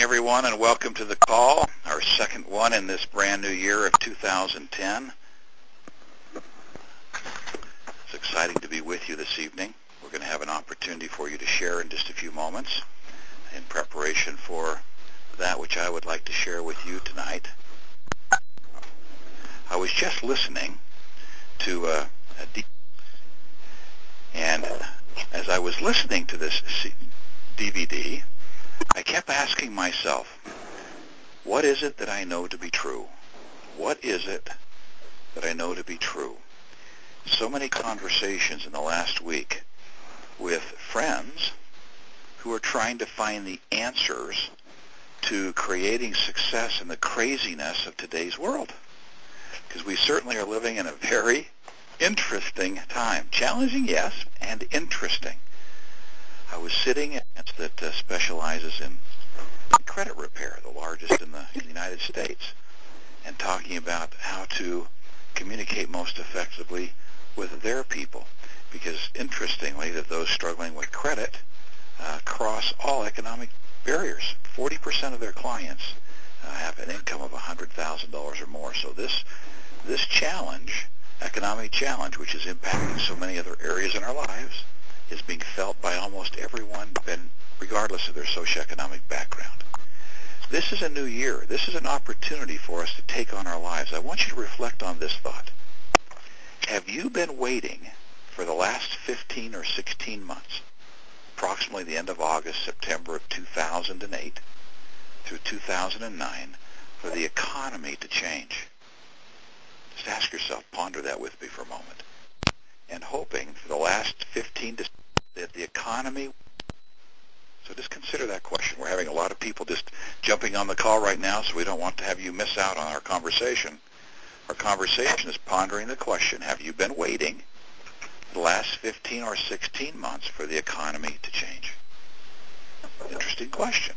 everyone, and welcome to the call, our second one in this brand new year of 2010. It's exciting to be with you this evening. We're going to have an opportunity for you to share in just a few moments in preparation for that which I would like to share with you tonight. I was just listening to and as I was listening to this DVD, I kept asking myself, what is it that I know to be true? What is it that I know to be true? So many conversations in the last week with friends who are trying to find the answers to creating success in the craziness of today's world. Because we certainly are living in a very interesting time. Challenging, yes, and interesting. I was sitting at that specializes in credit repair, the largest in the United States, and talking about how to communicate most effectively with their people. Because interestingly, that those struggling with credit cross all economic barriers. 40% of their clients have an income of $100,000 or more. So this challenge, economic challenge, which is impacting so many other areas in our lives, is being felt by almost everyone, regardless of their socioeconomic background. This is a new year. This is an opportunity for us to take on our lives. I want you to reflect on this thought. Have you been waiting for the last 15 or 16 months, approximately the end of August, September of 2008 through 2009, for the economy to change? Just ask yourself, ponder that with me for a moment. And hoping for the last 15 to that the economy. So just consider that question. We're having a lot of people just jumping on the call right now, so we don't want to have you miss out on our conversation. Our conversation is pondering the question, have you been waiting the last 15 or 16 months for the economy to change? Interesting question.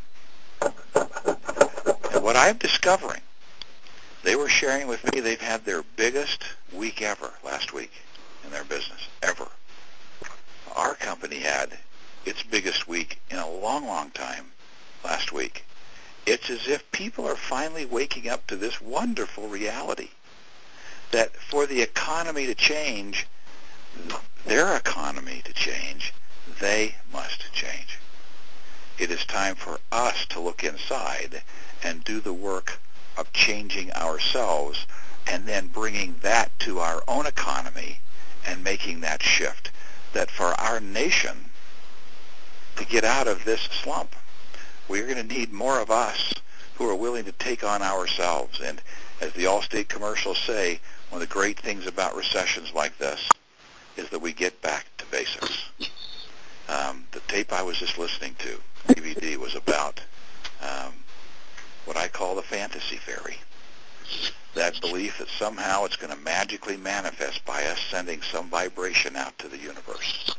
And what I'm discovering, they were sharing with me they've had their biggest week ever last week in their business, ever. Our company had its biggest week in a long, long time last week. It's as if people are finally waking up to this wonderful reality that for the economy to change, their economy to change, they must change. It is time for us to look inside and do the work of changing ourselves and then bringing that to our own economy and making that shift. That for our nation to get out of this slump, we're going to need more of us who are willing to take on ourselves. And as the Allstate commercials say, one of the great things about recessions like this is that we get back to basics. The tape I was just listening to, DVD, was about what I call the fantasy fairy. That belief that somehow it's going to magically manifest by us sending some vibration out to the universe.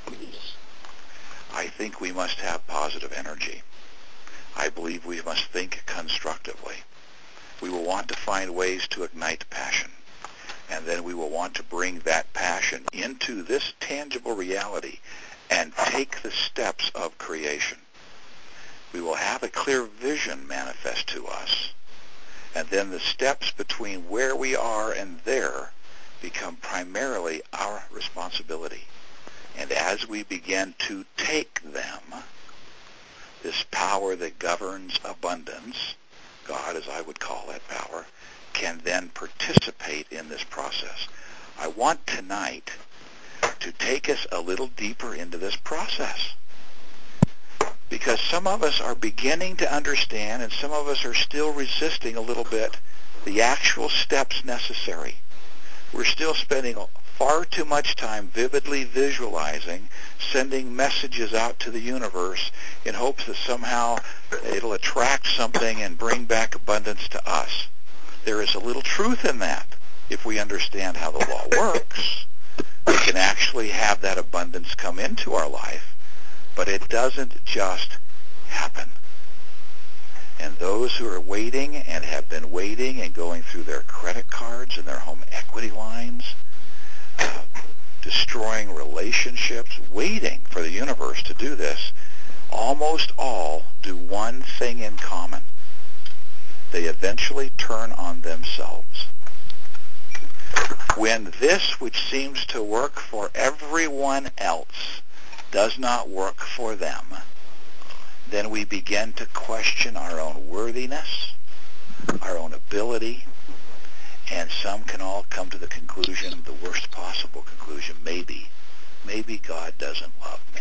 I think we must have positive energy. I believe we must think constructively. We will want to find ways to ignite passion. And then we will want to bring that passion into this tangible reality and take the steps of creation. We will have a clear vision manifest to us. And then the steps between where we are and there become primarily our responsibility. And as we begin to take them, this power that governs abundance, God as I would call that power, can then participate in this process. I want tonight to take us a little deeper into this process. Because some of us are beginning to understand and some of us are still resisting a little bit the actual steps necessary. We're still spending far too much time vividly visualizing, sending messages out to the universe in hopes that somehow it'll attract something and bring back abundance to us. There is a little truth in that. If we understand how the law works, we can actually have that abundance come into our life. But it doesn't just happen. And those who are waiting and have been waiting and going through their credit cards and their home equity lines, destroying relationships, waiting for the universe to do this, almost all do one thing in common. They eventually turn on themselves. When this which seems to work for everyone else does not work for them, then we begin to question our own worthiness, our own ability, and some can all come to the conclusion, the worst possible conclusion, maybe God doesn't love me.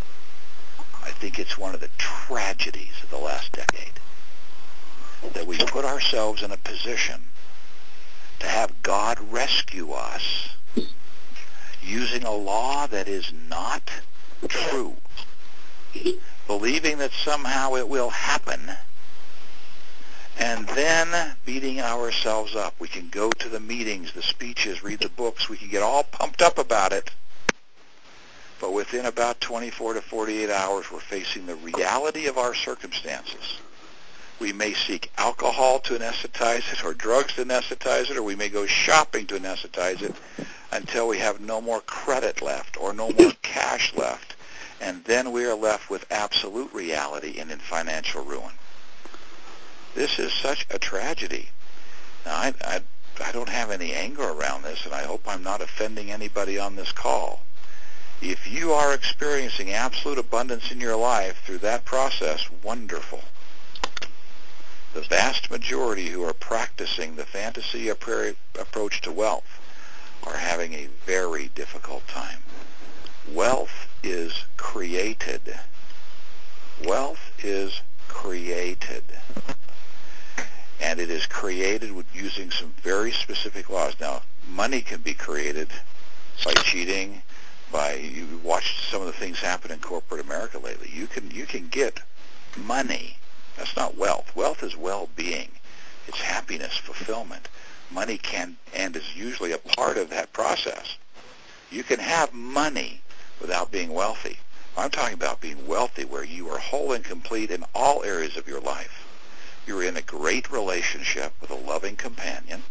I think it's one of the tragedies of the last decade that we put ourselves in a position to have God rescue us using a law that is not true, believing that somehow it will happen, and then beating ourselves up. We can go to the meetings, the speeches, read the books. We can get all pumped up about it. But within about 24 to 48 hours, we're facing the reality of our circumstances. We may seek alcohol to anesthetize it, or drugs to anesthetize it, or we may go shopping to anesthetize it until we have no more credit left or no more cash left. And then we are left with absolute reality and in financial ruin. This is such a tragedy. Now, I don't have any anger around this, and I hope I'm not offending anybody on this call. If you are experiencing absolute abundance in your life through that process, wonderful. The vast majority who are practicing the fantasy approach to wealth are having a very difficult time. Wealth is created. Wealth is created. And it is created with using some very specific laws. Now, money can be created by cheating, you watched some of the things happen in corporate America lately. You can get money. That's not wealth. Wealth is well-being. It's happiness, fulfillment. Money can and is usually a part of that process. You can have money without being wealthy. I'm talking about being wealthy where you are whole and complete in all areas of your life. You're in a great relationship with a loving companion.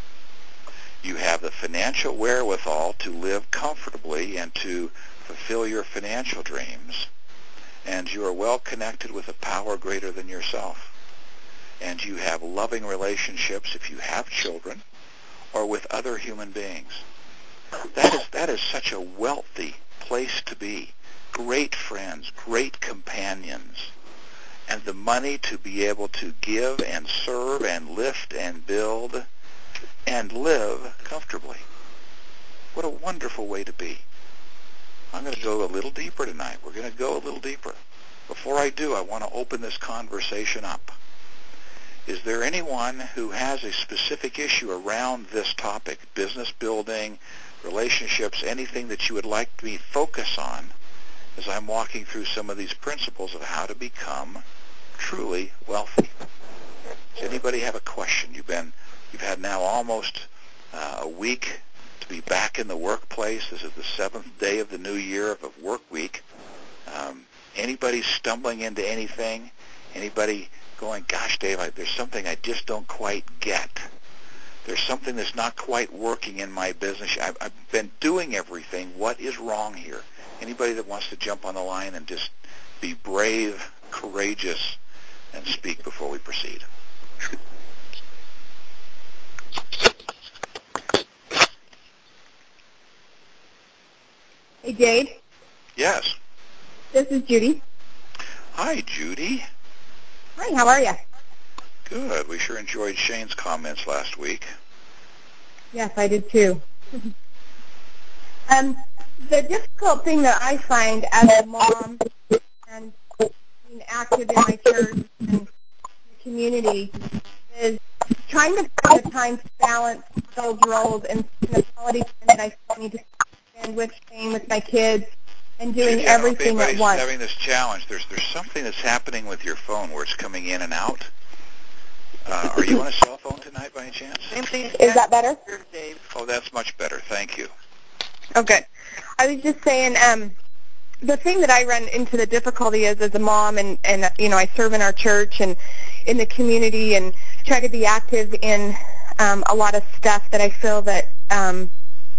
You have the financial wherewithal to live comfortably and to fulfill your financial dreams. And you are well connected with a power greater than yourself. And you have loving relationships if you have children or with other human beings. That is such a wealthy place to be. Great friends, great companions, and the money to be able to give and serve and lift and build and live comfortably. What a wonderful way to be. I'm going to go a little deeper tonight. We're going to go a little deeper. Before I do, I want to open this conversation up. Is there anyone who has a specific issue around this topic, business building, relationships, anything that you would like me to focus on as I'm walking through some of these principles of how to become truly wealthy? Does anybody have a question? You've had now almost a week to be back in the workplace. This is the 7th day of the new year of a work week. Anybody stumbling into anything? Anybody going, gosh, Dave, there's something I just don't quite get. There's something that's not quite working in my business. I've been doing everything. What is wrong here? Anybody that wants to jump on the line and just be brave, courageous, and speak before we proceed. Hey, Jade. Yes. This is Judy. Hi, Judy. Hi, how are you? Good. We sure enjoyed Shane's comments last week. Yes, I did too. The difficult thing that I find as a mom and being active in my church and the community is trying to find the time to balance those roles and the quality time that I still need to spend with Shane, with my kids, and doing Judy, everything at once. Having this challenge. There's something that's happening with your phone where it's coming in and out. Are you on a cell phone tonight by any chance? Is that better? Oh, that's much better. Thank you. Okay. I was just saying, the thing that I run into the difficulty is as a mom, and I serve in our church and in the community and try to be active in a lot of stuff that I feel that,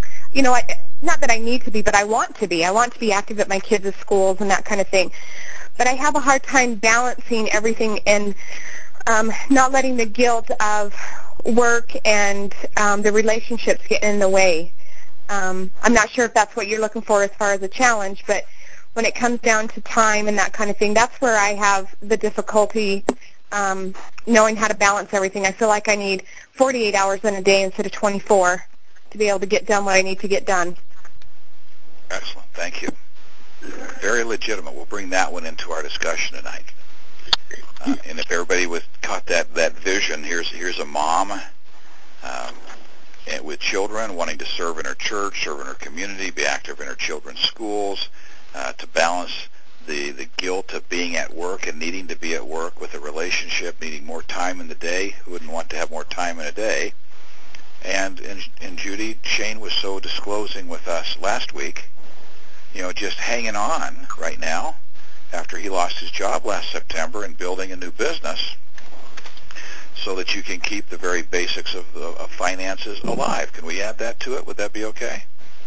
not that I need to be, but I want to be. I want to be active at my kids' schools and that kind of thing. but I have a hard time balancing everything and not letting the guilt of work and the relationships get in the way. I'm not sure if that's what you're looking for as far as a challenge, but when it comes down to time and that kind of thing, that's where I have the difficulty knowing how to balance everything. I feel like I need 48 hours in a day instead of 24 to be able to get done what I need to get done. Excellent. Thank you. Very legitimate. We'll bring that one into our discussion tonight. And if everybody caught that vision, here's a mom with children wanting to serve in her church, serve in her community, be active in her children's schools, to balance the guilt of being at work and needing to be at work with a relationship, needing more time in the day. Who wouldn't want to have more time in a day? And Judy, Shane was so disclosing with us last week, just hanging on right now after he lost his job last September and building a new business so that you can keep the very basics of finances alive. Can we add that to it? Would that be okay?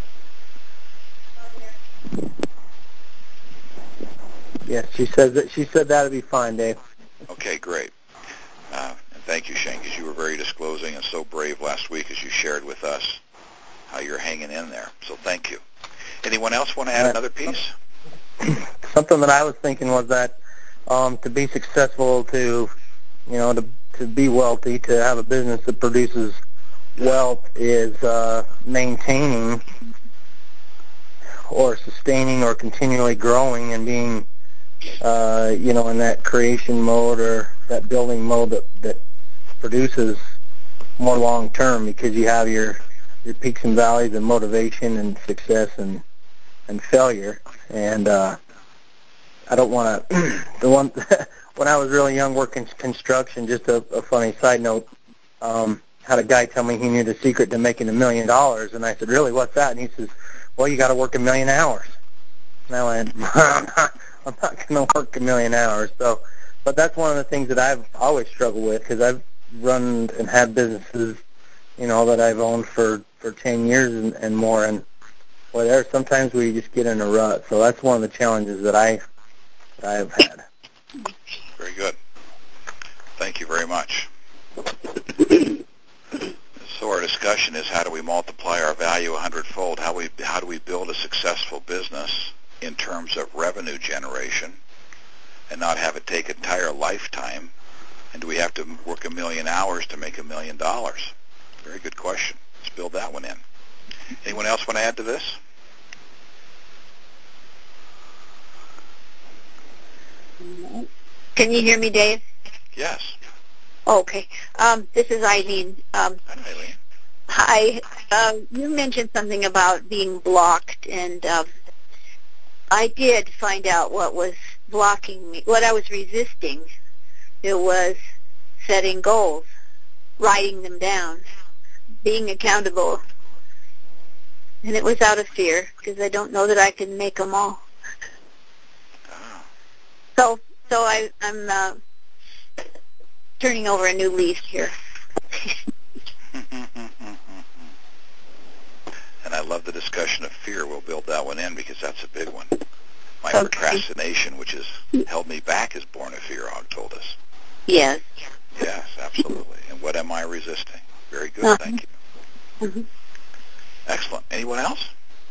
Yes, she said that would be fine, Dave. Okay, great. And thank you, Shane, because you were very disclosing and so brave last week as you shared with us how you're hanging in there. So thank you. Anyone else want to add another piece? Something that I was thinking was that to be successful, to be wealthy, to have a business that produces wealth is maintaining or sustaining or continually growing and being, in that creation mode or that building mode that produces more long term, because you have your peaks and valleys and motivation and success and failure. And I don't want to. When I was really young working construction, just a funny side note, had a guy tell me he knew the secret to making $1 million, and I said, "Really, what's that?" And he says, "Well, you got to work 1 million hours." And I went, I'm not going to work 1 million hours. So, but that's one of the things that I've always struggled with, because I've run and had businesses, that I've owned for 10 years and more, and there's sometimes where you just get in a rut. So that's one of the challenges that I have had. Very good. Thank you very much. So our discussion is, how do we multiply our value 100-fold? How do we build a successful business in terms of revenue generation and not have it take an entire lifetime? And do we have to work 1 million hours to make $1 million? Very good question. Let's build that one in. Anyone else want to add to this? Can you hear me, Dave? Yes. Okay. This is Eileen. Hi, Eileen. Hi. You mentioned something about being blocked, and I did find out what was blocking me, what I was resisting. It was setting goals, writing them down, being accountable. And it was out of fear, because I don't know that I can make them all. Oh. So I'm turning over a new leaf here. And I love the discussion of fear. We'll build that one in, because that's a big one. My Okay. procrastination, which has held me back, is born of fear, Og told us. Yes. Yes, absolutely. And what am I resisting? Very good. Thank you. Mm-hmm. Excellent. Anyone else?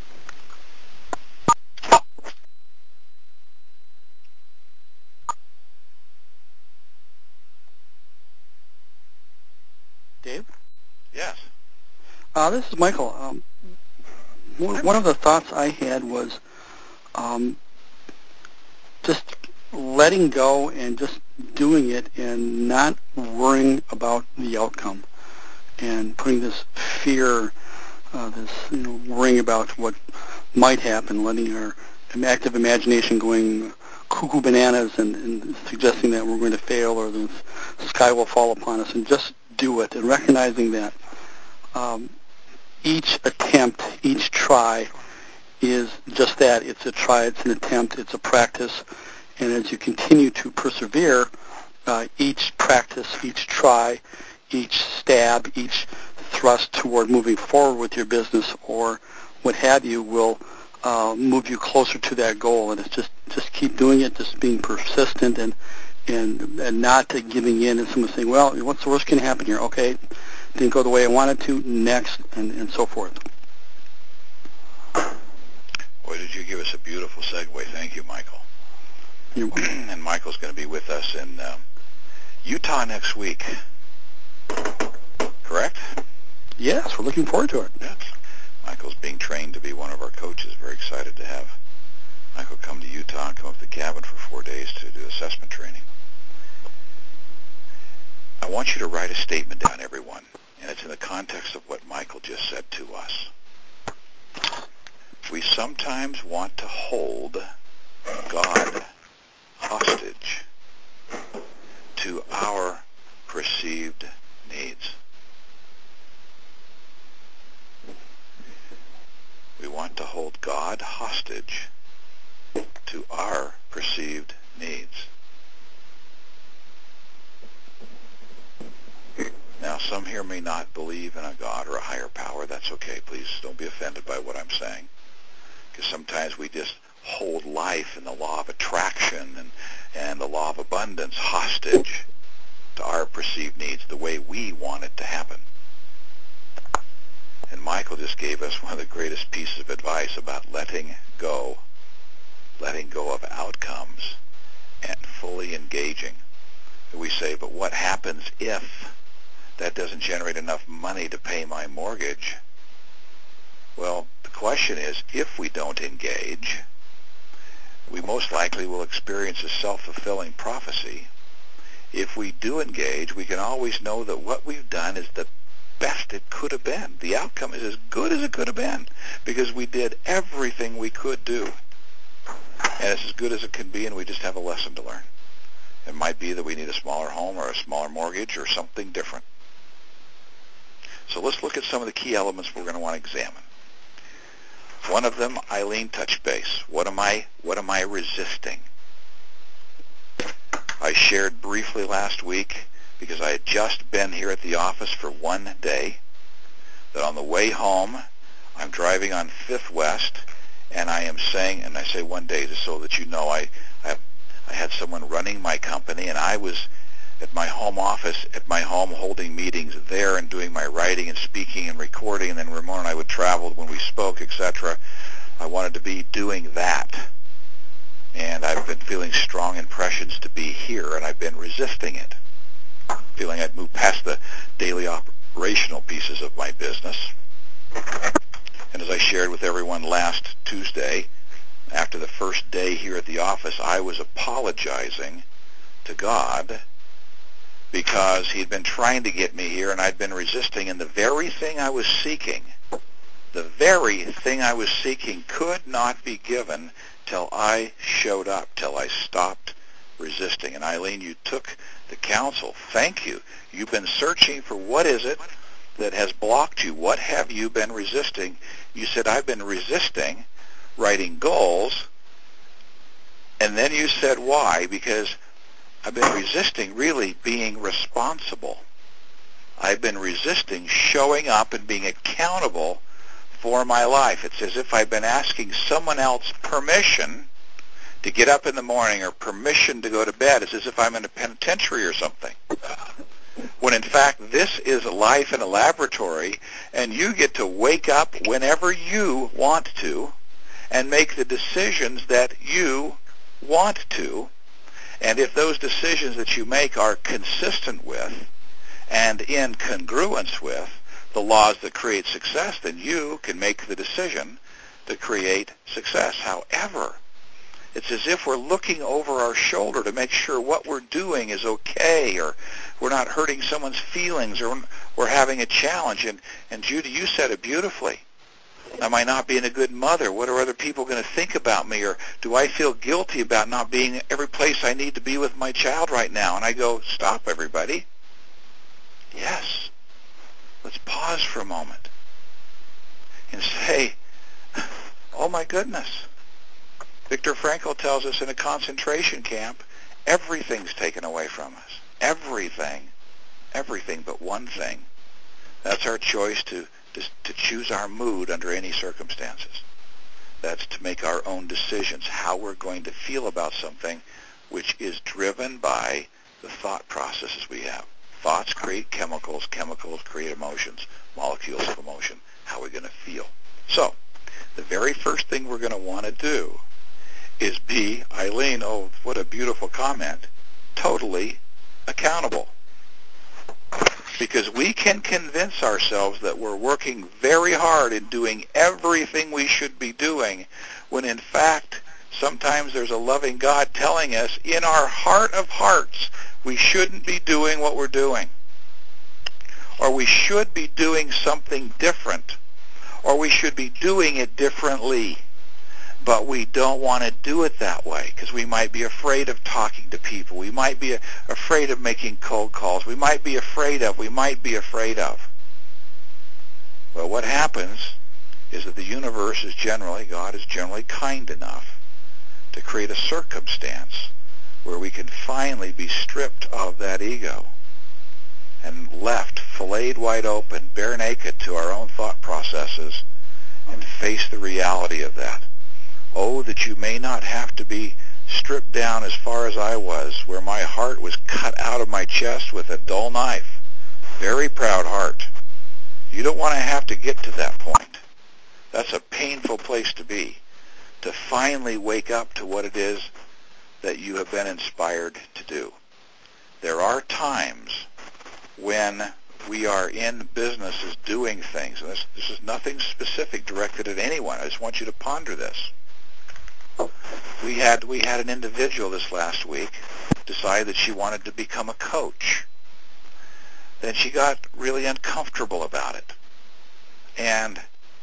Dave? Yes. This is Michael. One of the thoughts I had was just letting go and just doing it and not worrying about the outcome, and putting this fear, worrying about what might happen, letting our active imagination going cuckoo bananas and suggesting that we're going to fail or the sky will fall upon us, and just do it, and recognizing that each attempt, each try is just that. It's a try, it's an attempt, it's a practice, and as you continue to persevere, each practice, each try, each stab, each thrust toward moving forward with your business or what have you will move you closer to that goal, and it's just just keep doing it, just being persistent and not giving in and someone saying, well, what's the worst can happen here? Okay, didn't go the way I wanted to, next, and so forth. Boy, did you give us a beautiful segue. Thank you, Michael. You're welcome. And Michael's going to be with us in Utah next week. Correct? Yes, we're looking forward to it. Yes. Michael's being trained to be one of our coaches. Very excited to have Michael come to Utah and come up to the cabin for 4 days to do assessment training. I want you to write a statement down, everyone, and it's in the context of what Michael just said to us. We sometimes want to hold God hostage to our perceived needs. We want to hold God hostage to our perceived needs. Now, some here may not believe in a God or a higher power. That's okay. Please don't be offended by what I'm saying. Because sometimes we just hold life and the law of attraction and the law of abundance hostage to our perceived needs, the way we want it to happen. And Michael just gave us one of the greatest pieces of advice about letting go of outcomes and fully engaging. We say, but what happens if that doesn't generate enough money to pay my mortgage? Well, the question is, if we don't engage, we most likely will experience a self-fulfilling prophecy. If we do engage, we can always know that what we've done is the best it could have been. The outcome is as good as it could have been because we did everything we could do. And it's as good as it can be, and we just have a lesson to learn. It might be that we need a smaller home or a smaller mortgage or something different. So let's look at some of the key elements we're going to want to examine. One of them, Eileen touched base. What am I resisting? I shared briefly last week, because I had just been here at the office for 1 day, that on the way home, I'm driving on 5th West, and I am saying, and I say 1 day just so that you know, I had someone running my company, and I was at my home office, at my home, holding meetings there and doing my writing and speaking and recording, and then Ramon and I would travel when we spoke, etc. I wanted to be doing that. And I've been feeling strong impressions to be here, and I've been resisting it, feeling I'd moved past the daily operational pieces of my business. And as I shared with everyone last Tuesday, after the first day here at the office, I was apologizing to God because he'd been trying to get me here and I'd been resisting, and the very thing I was seeking could not be given till I showed up, till I stopped resisting. And Eileen, you took the counsel. Thank you. You've been searching for what is it that has blocked you. What have you been resisting? You said, I've been resisting writing goals. And then you said, why? Because I've been resisting really being responsible. I've been resisting showing up and being accountable for my life. It's as if I've been asking someone else permission to get up in the morning or permission to go to bed. It's as if I'm in a penitentiary or something. When in fact this is life in a laboratory, and you get to wake up whenever you want to and make the decisions that you want to. And if those decisions that you make are consistent with and in congruence with the laws that create success, then you can make the decision to create success. However, it's as if we're looking over our shoulder to make sure what we're doing is okay, or we're not hurting someone's feelings, or we're having a challenge. And Judy, you said it beautifully. Am I not being a good mother? What are other people going to think about me? Or do I feel guilty about not being every place I need to be with my child right now? And I go, stop, everybody. Yes. Let's pause for a moment and say, oh my goodness. Viktor Frankl tells us in a concentration camp, everything's taken away from us. Everything. Everything but one thing. That's our choice to choose our mood under any circumstances. That's to make our own decisions, how we're going to feel about something, which is driven by the thought processes we have. Thoughts create chemicals. Chemicals create emotions, molecules of emotion. How are we going to feel? So the very first thing we're going to want to do is be, Eileen, oh, what a beautiful comment, totally accountable. Because we can convince ourselves that we're working very hard in doing everything we should be doing, when in fact, sometimes there's a loving God telling us in our heart of hearts, we shouldn't be doing what we're doing. Or we should be doing something different. Or we should be doing it differently. But we don't want to do it that way because we might be afraid of talking to people. We might be afraid of making cold calls. We might be afraid of. Well, what happens is that the universe is generally, God is generally kind enough to create a circumstance where we can finally be stripped of that ego and left filleted wide open, bare naked to our own thought processes and face the reality of that. Oh, that you may not have to be stripped down as far as I was, where my heart was cut out of my chest with a dull knife. Very proud heart. You don't want to have to get to that point. That's a painful place to be, to finally wake up to what it is that you have been inspired to do. There are times when we are in businesses doing things, and this is nothing specific directed at anyone. I just want you to ponder this. We had an individual this last week decide that she wanted to become a coach. Then she got really uncomfortable about it, and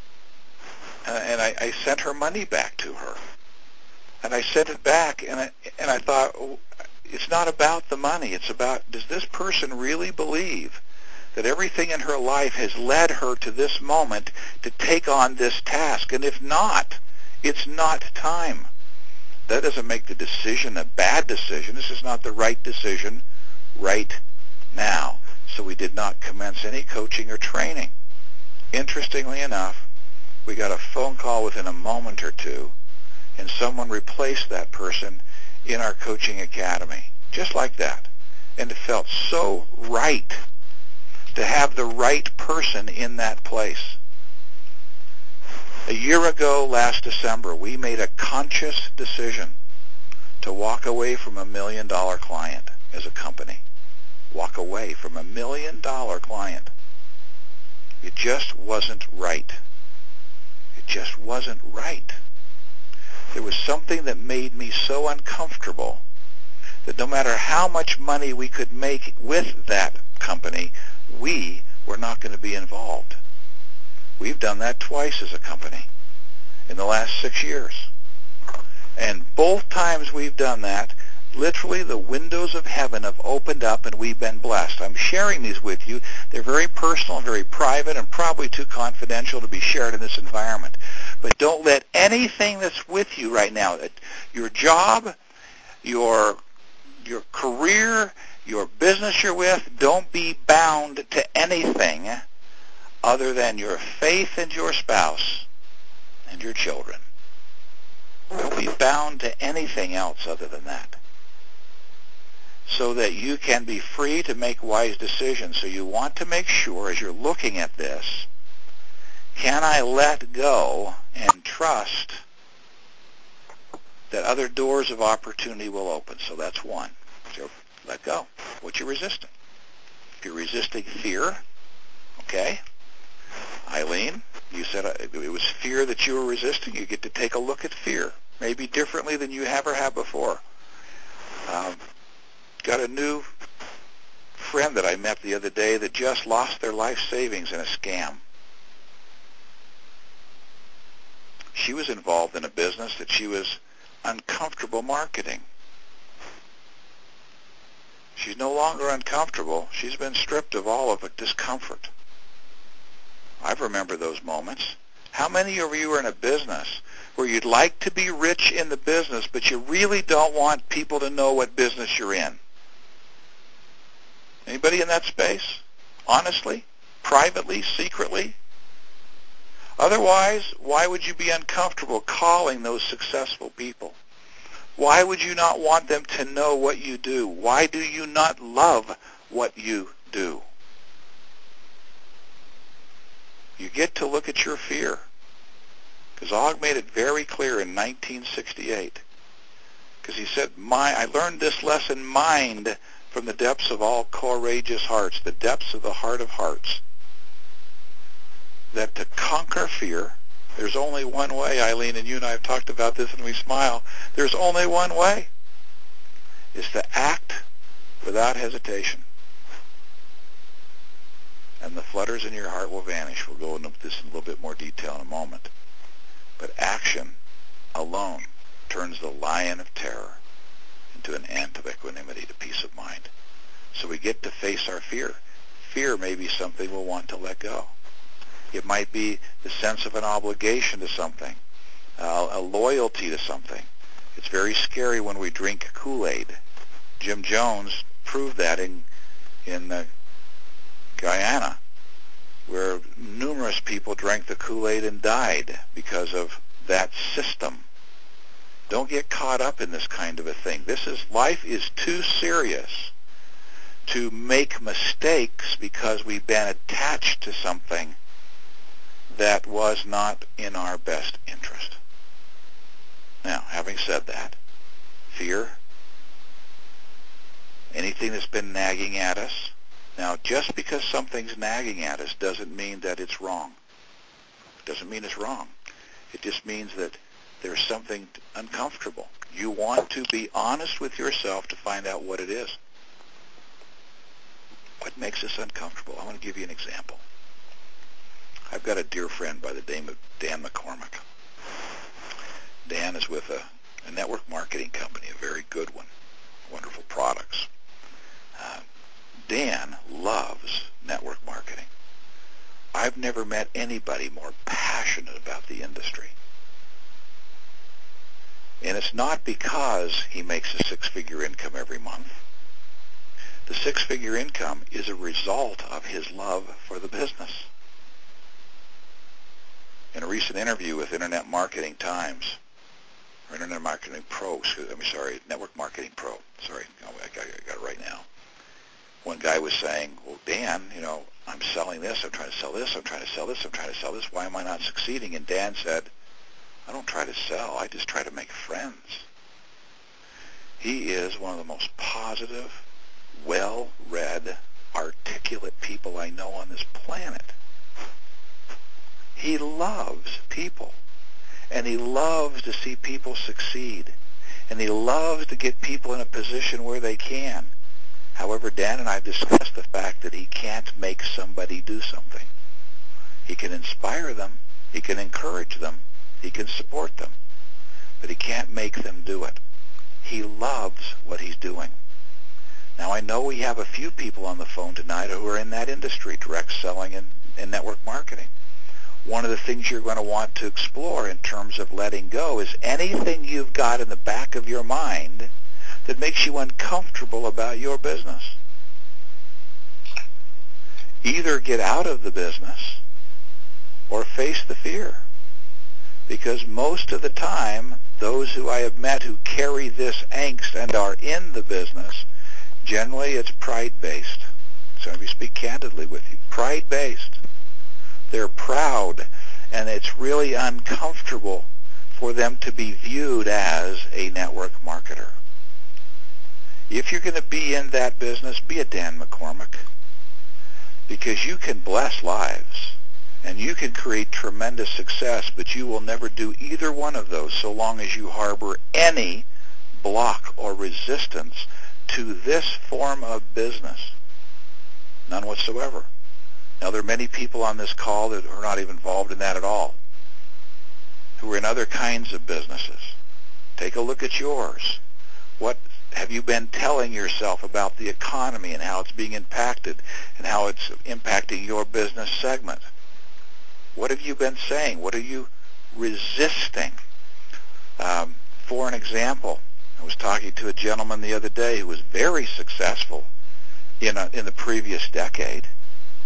I sent her money back to her, and I sent it back, and I thought, oh, it's not about the money. It's about, does this person really believe that everything in her life has led her to this moment to take on this task? And if not, it's not time. That doesn't make the decision a bad decision. This is not the right decision right now. So we did not commence any coaching or training. Interestingly enough, we got a phone call within a moment or two, and someone replaced that person in our coaching academy, just like that. And it felt so right to have the right person in that place. A year ago, last December, we made a conscious decision to walk away from $1 million client as a company. Walk away from $1 million client. It just wasn't right. It just wasn't right. There was something that made me so uncomfortable that no matter how much money we could make with that company, we were not going to be involved. We've done that twice as a company in the last 6 years. And both times we've done that, literally the windows of heaven have opened up and we've been blessed. I'm sharing these with you. They're very personal, very private, and probably too confidential to be shared in this environment. But don't let anything that's with you right now, your job, your career, your business you're with, don't be bound to anything other than your faith and your spouse and your children. Don't be bound to anything else other than that, so that you can be free to make wise decisions. So you want to make sure, as you're looking at this, can I let go and trust that other doors of opportunity will open? So that's one. So let go. What you're resisting. If you're resisting fear, okay, Eileen, you said it was fear that you were resisting. You get to take a look at fear, maybe differently than you ever have before. Got a new friend that I met the other day that just lost their life savings in a scam. She was involved in a business that she was uncomfortable marketing. She's no longer uncomfortable. She's been stripped of all of it discomfort. I remember those moments. How many of you are in a business where you'd like to be rich in the business, but you really don't want people to know what business you're in? Anybody in that space? Honestly? Privately? Secretly? Otherwise, why would you be uncomfortable calling those successful people? Why would you not want them to know what you do? Why do you not love what you do? You get to look at your fear. Because Og made it very clear in 1968. Because he said, I learned this lesson, mind from the depths of all courageous hearts, the depths of the heart of hearts, that to conquer fear, there's only one way, Eileen, and you and I have talked about this and we smile. There's only one way. Is to act without hesitation. And the flutters in your heart will vanish. We'll go into this in a little bit more detail in a moment. But action alone turns the lion of terror into an ant of equanimity to peace of mind. So we get to face our fear. Fear may be something we'll want to let go. It might be the sense of an obligation to something, a loyalty to something. It's very scary when we drink Kool-Aid. Jim Jones proved that in Guyana, where numerous people drank the Kool-Aid and died because of that system. Don't get caught up in this kind of a thing. Life is too serious to make mistakes because we've been attached to something that was not in our best interest. Now, having said that, fear, anything that's been nagging at us. Now, just because something's nagging at us doesn't mean that it's wrong. It doesn't mean it's wrong. It just means that there's something uncomfortable. You want to be honest with yourself to find out what it is. What makes us uncomfortable? I want to give you an example. I've got a dear friend by the name of Dan McCormick. Dan is with a network marketing company, a very good one, wonderful products. Dan loves network marketing. I've never met anybody more passionate about the industry. And it's not because he makes a six-figure income every month. The six-figure income is a result of his love for the business. In a recent interview with Internet Marketing Times, or Internet Marketing Pro, Network Marketing Pro, I got it right now. One guy was saying, well, Dan, I'm selling this, I'm trying to sell this, I'm trying to sell this, I'm trying to sell this, why am I not succeeding? And Dan said, I don't try to sell, I just try to make friends. He is one of the most positive, well-read, articulate people I know on this planet. He loves people, and he loves to see people succeed, and he loves to get people in a position where they can. However, Dan and I have discussed the fact that he can't make somebody do something. He can inspire them, he can encourage them, he can support them, but he can't make them do it. He loves what he's doing. Now, I know we have a few people on the phone tonight who are in that industry, direct selling and network marketing. One of the things you're going to want to explore in terms of letting go is anything you've got in the back of your mind that makes you uncomfortable about your business. Either get out of the business or face the fear. Because most of the time, those who I have met who carry this angst and are in the business, generally it's pride-based. So let me speak candidly with you. Pride-based. They're proud, and it's really uncomfortable for them to be viewed as a network marketer. If you're going to be in that business, be a Dan McCormick, because you can bless lives and you can create tremendous success, but you will never do either one of those so long as you harbor any block or resistance to this form of business. None whatsoever. Now, there are many people on this call that are not even involved in that at all, who are in other kinds of businesses. Take a look at yours. What have you been telling yourself about the economy and how it's being impacted and how it's impacting your business segment? What have you been saying? What are you resisting? For an example, I was talking to a gentleman the other day who was very successful in the previous decade,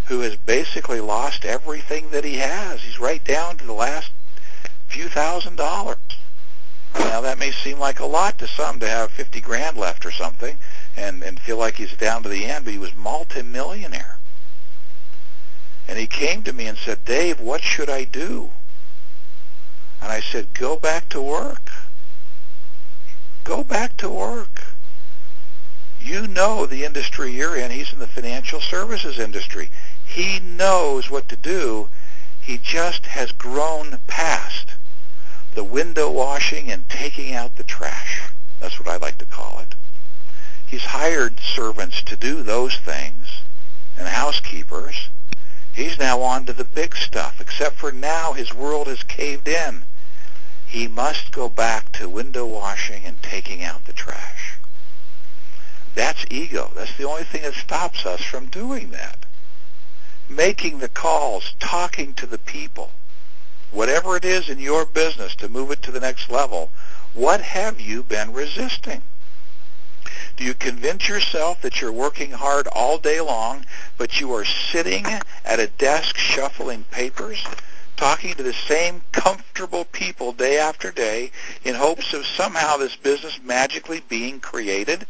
who has basically lost everything that he has. He's right down to the last few $1,000s. Now, that may seem like a lot to some to have 50 grand left or something and feel like he's down to the end, but he was multimillionaire. And he came to me and said, Dave, what should I do? And I said, go back to work. Go back to work. You know the industry you're in. He's in the financial services industry. He knows what to do. He just has grown past the window washing and taking out the trash. That's what I like to call it. He's hired servants to do those things and housekeepers. He's now on to the big stuff, except for now his world has caved in. He must go back to window washing and taking out the trash. That's ego. That's the only thing that stops us from doing that. Making the calls, talking to the people, whatever it is in your business to move it to the next level, what have you been resisting? Do you convince yourself that you're working hard all day long, but you are sitting at a desk shuffling papers, talking to the same comfortable people day after day in hopes of somehow this business magically being created?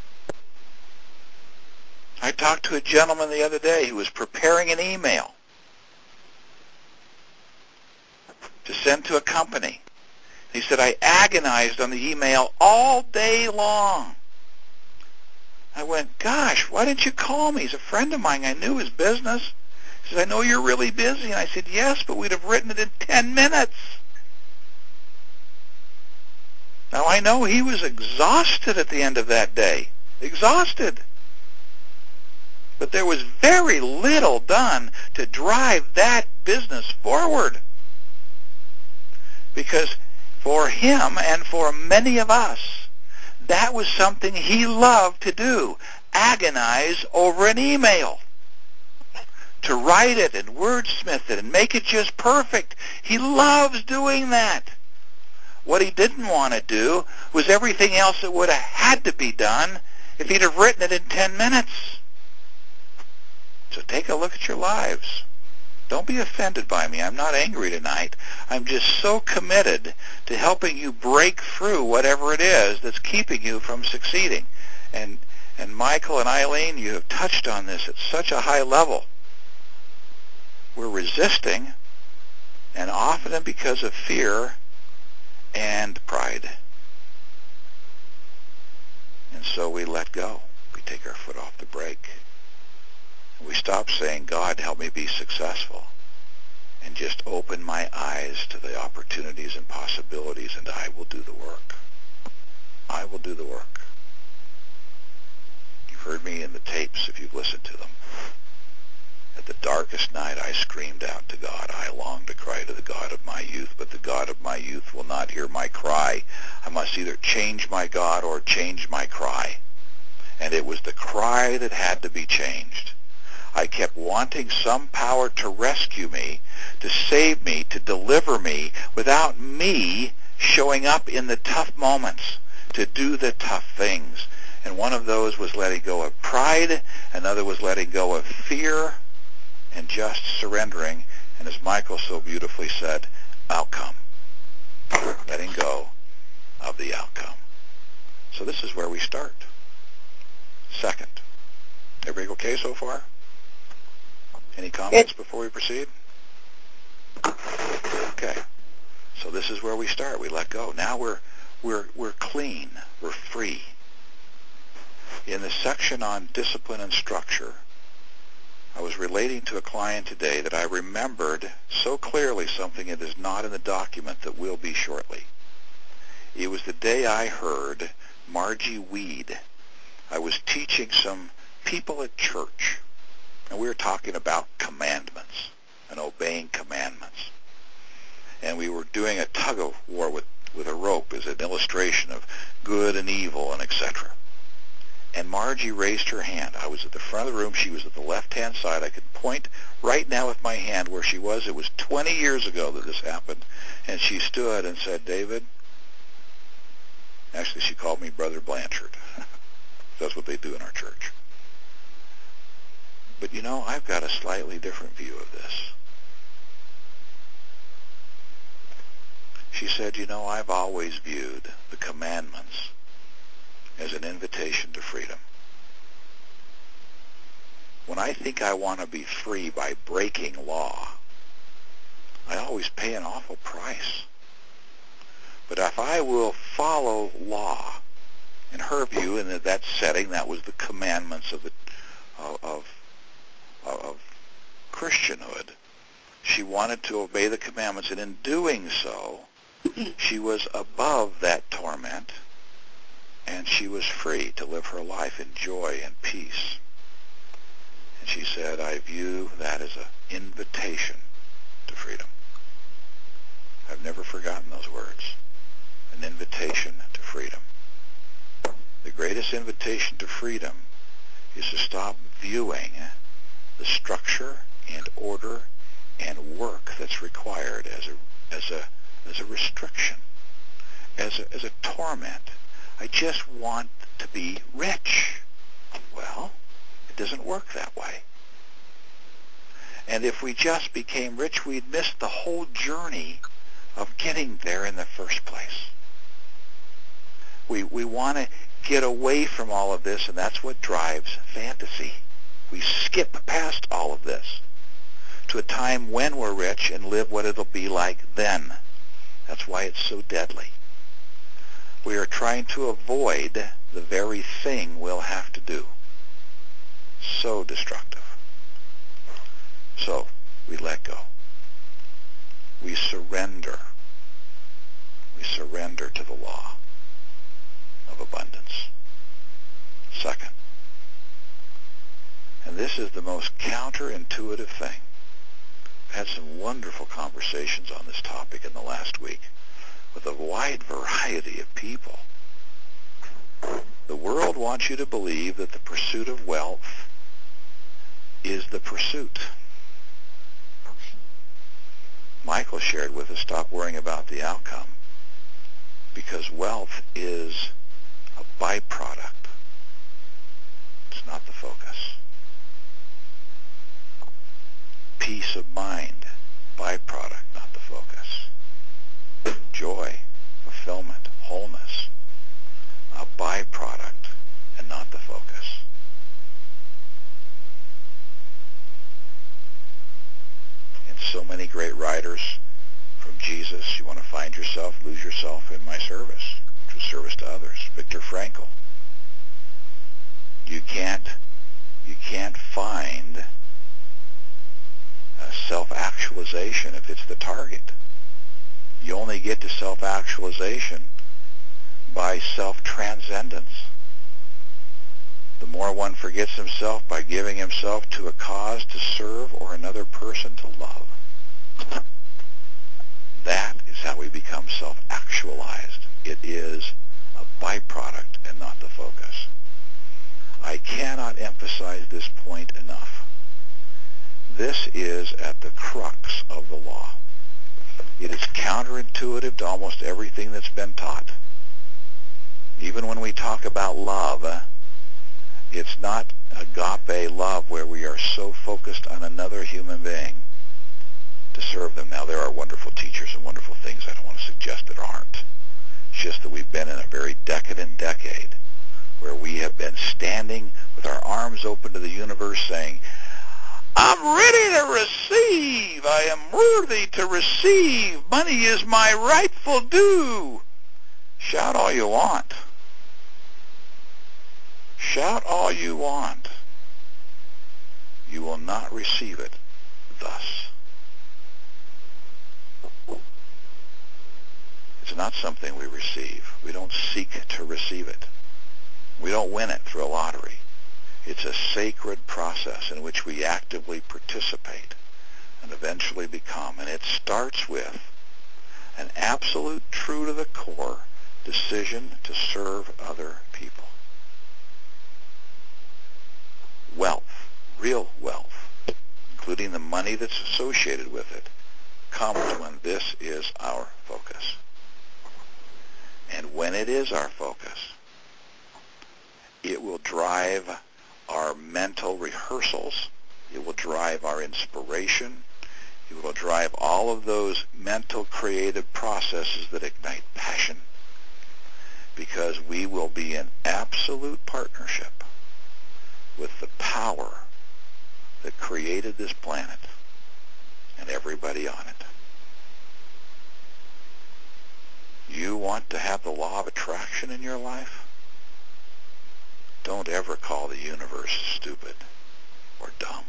I talked to a gentleman the other day who was preparing an email to send to a company. He said, I agonized on the email all day long. I went, gosh, why didn't you call me? He's a friend of mine. I knew his business. He said, I know you're really busy. And I said, yes, but we'd have written it in 10 minutes. Now, I know he was exhausted at the end of that day. Exhausted. But there was very little done to drive that business forward. Because for him and for many of us, that was something he loved to do, agonize over an email, to write it and wordsmith it and make it just perfect. He loves doing that. What he didn't want to do was everything else that would have had to be done if he'd have written it in 10 minutes. So take a look at your lives. Don't be offended by me. I'm not angry tonight. I'm just so committed to helping you break through whatever it is that's keeping you from succeeding. And Michael and Eileen, you have touched on this at such a high level. We're resisting, and often because of fear and pride. And so we let go. We take our foot off the brake. We stop saying, God, help me be successful, and just open my eyes to the opportunities and possibilities, and I will do the work. I will do the work. You've heard me in the tapes if you've listened to them. At the darkest night I screamed out to God. I long to cry to the God of my youth, but the God of my youth will not hear my cry. I must either change my God or change my cry. And it was the cry that had to be changed. I kept wanting some power to rescue me, to save me, to deliver me, without me showing up in the tough moments to do the tough things. And one of those was letting go of pride, another was letting go of fear, and just surrendering. And as Michael so beautifully said, outcome. Letting go of the outcome. So this is where we start. Second. Everybody okay so far? Any comments before we proceed? Okay. So this is where we start. We let go. Now we're clean. We're free. In the section on discipline and structure, I was relating to a client today that I remembered so clearly something that is not in the document that will be shortly. It was the day I heard Margie Weed. I was teaching some people at church, and we were talking about commandments and obeying commandments. And we were doing a tug-of-war with a rope as an illustration of good and evil and etc. And Margie raised her hand. I was at the front of the room. She was at the left-hand side. I could point right now with my hand where she was. It was 20 years ago that this happened. And she stood and said, David, actually she called me Brother Blanchard. That's what they do in our church. But I've got a slightly different view of this. She said, I've always viewed the commandments as an invitation to freedom. When I think I want to be free by breaking law, I always pay an awful price. But if I will follow law, in her view, in that setting, that was the commandments of Christianhood. She wanted to obey the commandments, and in doing so, she was above that torment, and she was free to live her life in joy and peace. And she said, I view that as an invitation to freedom. I've never forgotten those words. An invitation to freedom. The greatest invitation to freedom is to stop viewing the structure and order and work that's required as a restriction, as a torment. I just want to be rich. Well, it doesn't work that way. And if we just became rich, we'd miss the whole journey of getting there in the first place. We want to get away from all of this, and that's what drives fantasy. We skip past all of this to a time when we're rich and live what it'll be like then. That's why it's so deadly. We are trying to avoid the very thing we'll have to do. So destructive. So we let go. We surrender. We surrender to the law of abundance. Second, and this is the most counterintuitive thing. I've had some wonderful conversations on this topic in the last week with a wide variety of people. The world wants you to believe that the pursuit of wealth is the pursuit. Michael shared with us, stop worrying about the outcome, because wealth is a byproduct. It's not the focus. Peace of mind, byproduct, not the focus. Joy, fulfillment, wholeness, a byproduct and not the focus. And so many great writers from Jesus, you want to find yourself, lose yourself in my service, which was service to others. Viktor Frankl. You can't find self-actualization if it's the target. You only get to self-actualization by self-transcendence. The more one forgets himself by giving himself to a cause to serve or another person to love, that is how we become self-actualized. It is a byproduct and not the focus. I cannot emphasize this point enough. This is at the crux of the law. It is counterintuitive to almost everything that's been taught. Even when we talk about love, it's not agape love where we are so focused on another human being to serve them. Now, there are wonderful teachers and wonderful things. I don't want to suggest there aren't. It's just that we've been in a very decadent decade where we have been standing with our arms open to the universe saying, I'm ready to receive. I am worthy to receive. Money is my rightful due. Shout all you want. Shout all you want. You will not receive it thus. It's not something we receive. We don't seek to receive it. We don't win it through a lottery. It's a sacred process in which we actively participate and eventually become. And it starts with an absolute, true to the core decision to serve other people. Wealth, real wealth, including the money that's associated with it, comes when this is our focus. And when it is our focus, it will drive our mental rehearsals It will drive our inspiration. It will drive all of those mental creative processes that ignite passion, because we will be in absolute partnership with the power that created this planet and everybody on it. You want to have the law of attraction in your life? Don't ever call the universe stupid or dumb.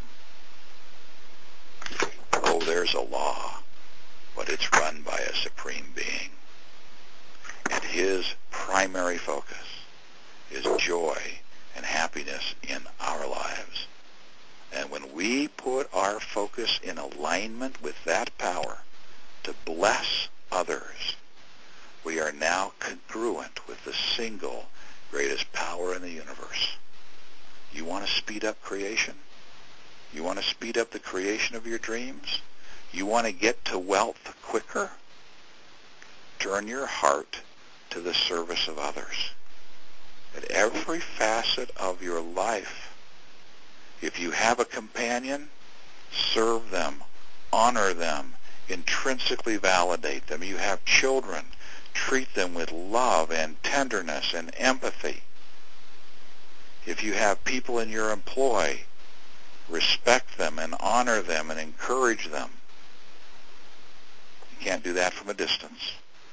Oh, there's a law, but it's run by a supreme being. And his primary focus is joy and happiness in our lives. And when we put our focus in alignment with that power to bless others, we are now congruent with the single greatest power in the universe. You want to speed up creation? You want to speed up the creation of your dreams? You want to get to wealth quicker? Turn your heart to the service of others. At every facet of your life, if you have a companion, serve them, honor them, intrinsically validate them. You have children, treat them with love and tenderness and empathy. If you have people in your employ, respect them and honor them and encourage them. You can't do that from a distance.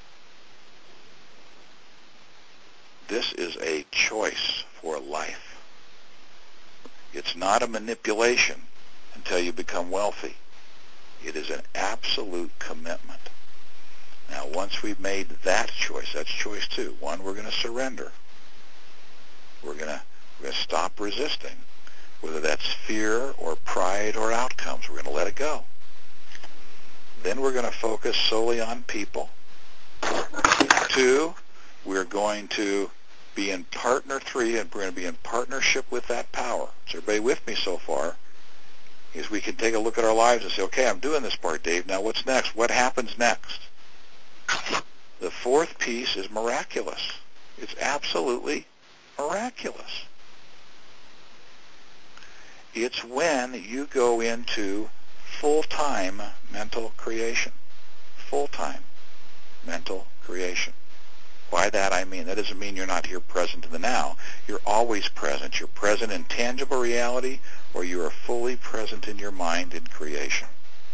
This is a choice for life. It's not a manipulation until you become wealthy. It is an absolute commitment. Now, once we've made that choice, that's choice 2. 1, we're going to surrender. We're going to stop resisting, whether that's fear or pride or outcomes. We're going to let it go. Then we're going to focus solely on people. 2, we're going to be in partner 3, and we're going to be in partnership with that power. Is everybody with me so far? Is we can take a look at our lives and say, okay, I'm doing this part, Dave. Now what's next? What happens next? The 4th piece is miraculous. It's absolutely miraculous. It's when you go into full-time mental creation. Full-time mental creation. By that I mean, that doesn't mean you're not here present in the now. You're always present. You're present in tangible reality, or you are fully present in your mind in creation.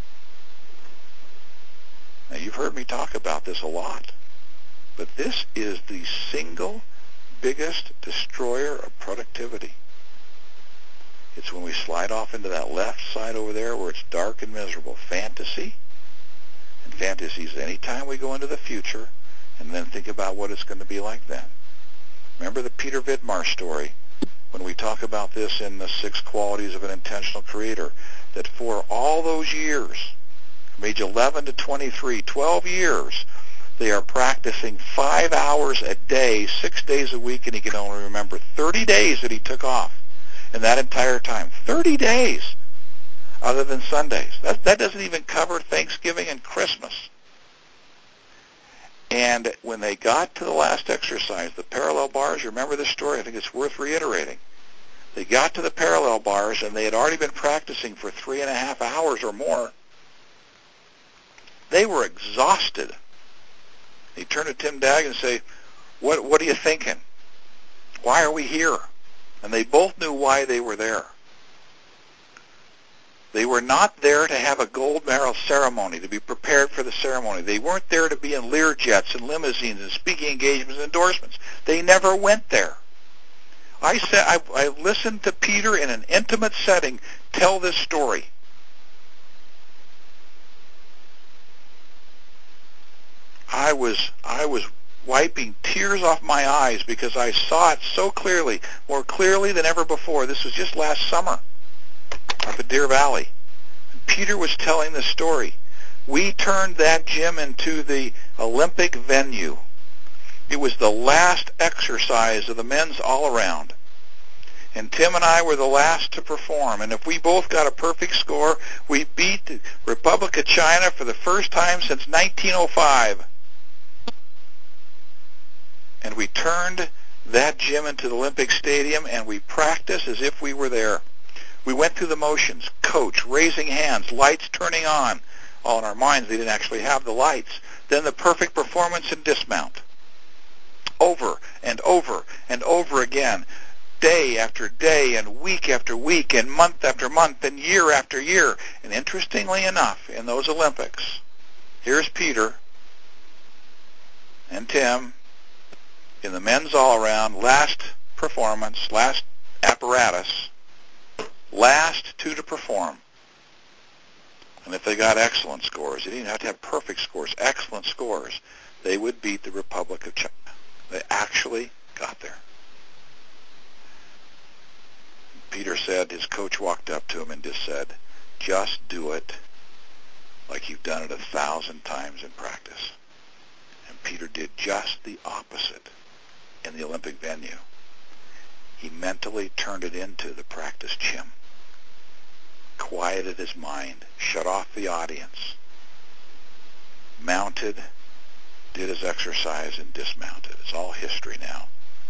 Now, you've heard me talk about this a lot, but this is the single biggest destroyer of productivity. It's when we slide off into that left side over there where it's dark and miserable. Fantasy. And fantasy is anytime we go into the future and then think about what it's going to be like then. Remember the Peter Vidmar story when we talk about this in the 6 qualities of an intentional creator, that for all those years, from age 11 to 23, 12 years, they are practicing 5 hours a day, 6 days a week, and he can only remember 30 days that he took off in that entire time. 30 days, other than Sundays. That doesn't even cover Thanksgiving and Christmas. And when they got to the last exercise, the parallel bars, you remember this story? I think it's worth reiterating. They got to the parallel bars, and they had already been practicing for 3.5 hours or more. They were exhausted. He turned to Tim Dagg and say, what are you thinking? Why are we here? And they both knew why they were there. They were not there to have a gold medal ceremony, to be prepared for the ceremony. They weren't there to be in Learjets and limousines and speaking engagements and endorsements. They never went there. I listened to Peter in an intimate setting tell this story. I was wiping tears off my eyes because I saw it so clearly, more clearly than ever before. This was just last summer up at Deer Valley. And Peter was telling the story. We turned that gym into the Olympic venue. It was the last exercise of the men's all-around. And Tim and I were the last to perform. And if we both got a perfect score, we beat the Republic of China for the first time since 1905. And we turned that gym into the Olympic Stadium, and we practiced as if we were there. We went through the motions, coach, raising hands, lights turning on. All in our minds, they didn't actually have the lights. Then the perfect performance and dismount. Over and over and over again, day after day and week after week and month after month and year after year. And interestingly enough, in those Olympics, here's Peter and Tim in the men's all-around, last performance, last apparatus, last two to perform. And if they got excellent scores, they didn't have to have perfect scores, excellent scores, they would beat the Republic of China. They actually got there. Peter said, his coach walked up to him and just said, just do it like you've done it 1,000 times in practice. And Peter did just the opposite in the Olympic venue. He mentally turned it into the practice gym, quieted his mind, shut off the audience, mounted, did his exercise, and dismounted. It's all history now.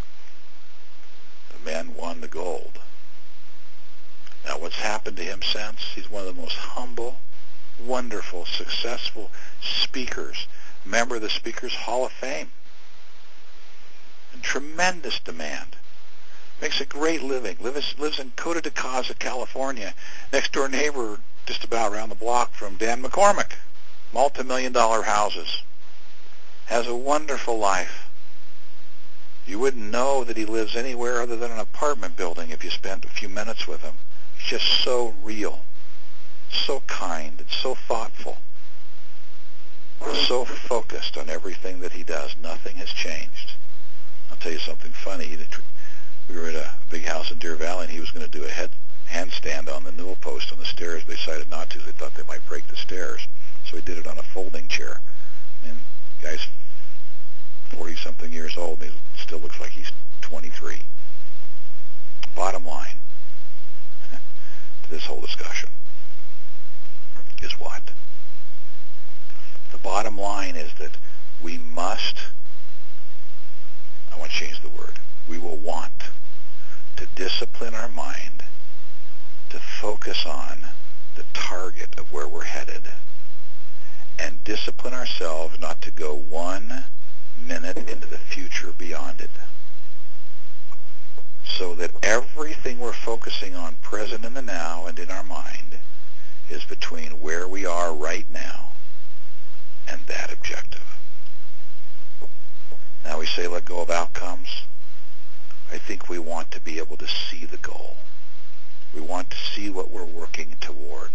The men won the gold. Now, what's happened to him since? He's one of the most humble, wonderful, successful speakers, member of the Speakers Hall of Fame. And tremendous demand. Makes a great living. Lives in Costa de Caza, California. Next door neighbor, just about around the block from Dan McCormick. Multi-million-dollar houses. Has a wonderful life. You wouldn't know that he lives anywhere other than an apartment building if you spent a few minutes with him. He's just so real, so kind, and so thoughtful, so focused on everything that he does. Nothing has changed. I'll tell you something funny. We were at a big house in Deer Valley, and he was going to do a handstand on the newel post on the stairs. They decided not to. They thought they might break the stairs. So he did it on a folding chair. And the guy's 40-something years old, and he still looks like he's 23. Bottom line to this whole discussion is what? The bottom line is that we must, I want to change the word, we will want to discipline our mind to focus on the target of where we're headed and discipline ourselves not to go 1 minute into the future beyond it, so that everything we're focusing on present in the now and in our mind is between where we are right now and that objective. Now we say let go of outcomes. I think we want to be able to see the goal. We want to see what we're working toward.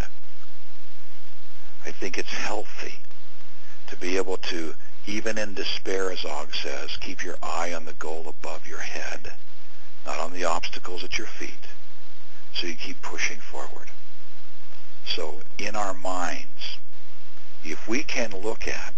I think it's healthy to be able to, even in despair, as Og says, keep your eye on the goal above your head, not on the obstacles at your feet, so you keep pushing forward. So in our minds, if we can look at,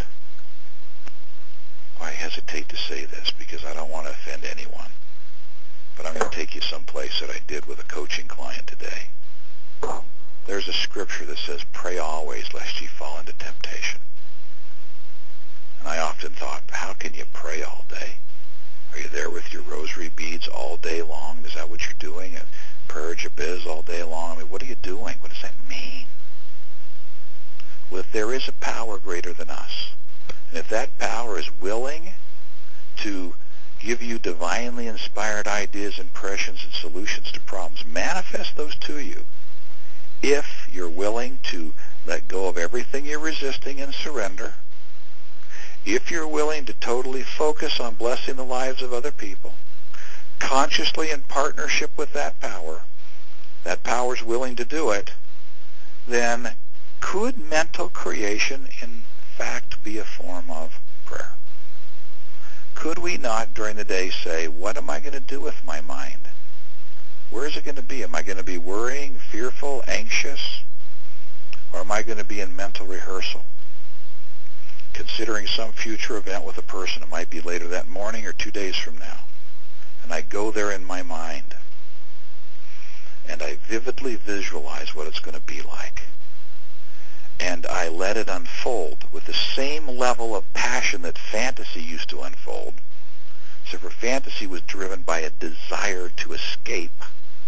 I hesitate to say this because I don't want to offend anyone, but I'm going to take you someplace that I did with a coaching client today. There's a scripture that says, pray always lest ye fall into temptation. And I often thought, how can you pray all day? Are you there with your rosary beads all day long? Is that what you're doing? And prayer Jabez all day long? I mean, what are you doing? What does that mean? Well, if there is a power greater than us, and if that power is willing to give you divinely inspired ideas, impressions, and solutions to problems, manifest those to you, if you're willing to let go of everything you're resisting and surrender, if you're willing to totally focus on blessing the lives of other people, consciously in partnership with that power's willing to do it, then could mental creation in fact be a form of prayer? Could we not during the day say, what am I going to do with my mind? Where is it going to be? Am I going to be worrying, fearful, anxious? Or am I going to be in mental rehearsal, considering some future event with a person? It might be later that morning or 2 days from now. And I go there in my mind, and I vividly visualize what it's going to be like. And I let it unfold with the same level of passion that fantasy used to unfold. So for fantasy was driven by a desire to escape.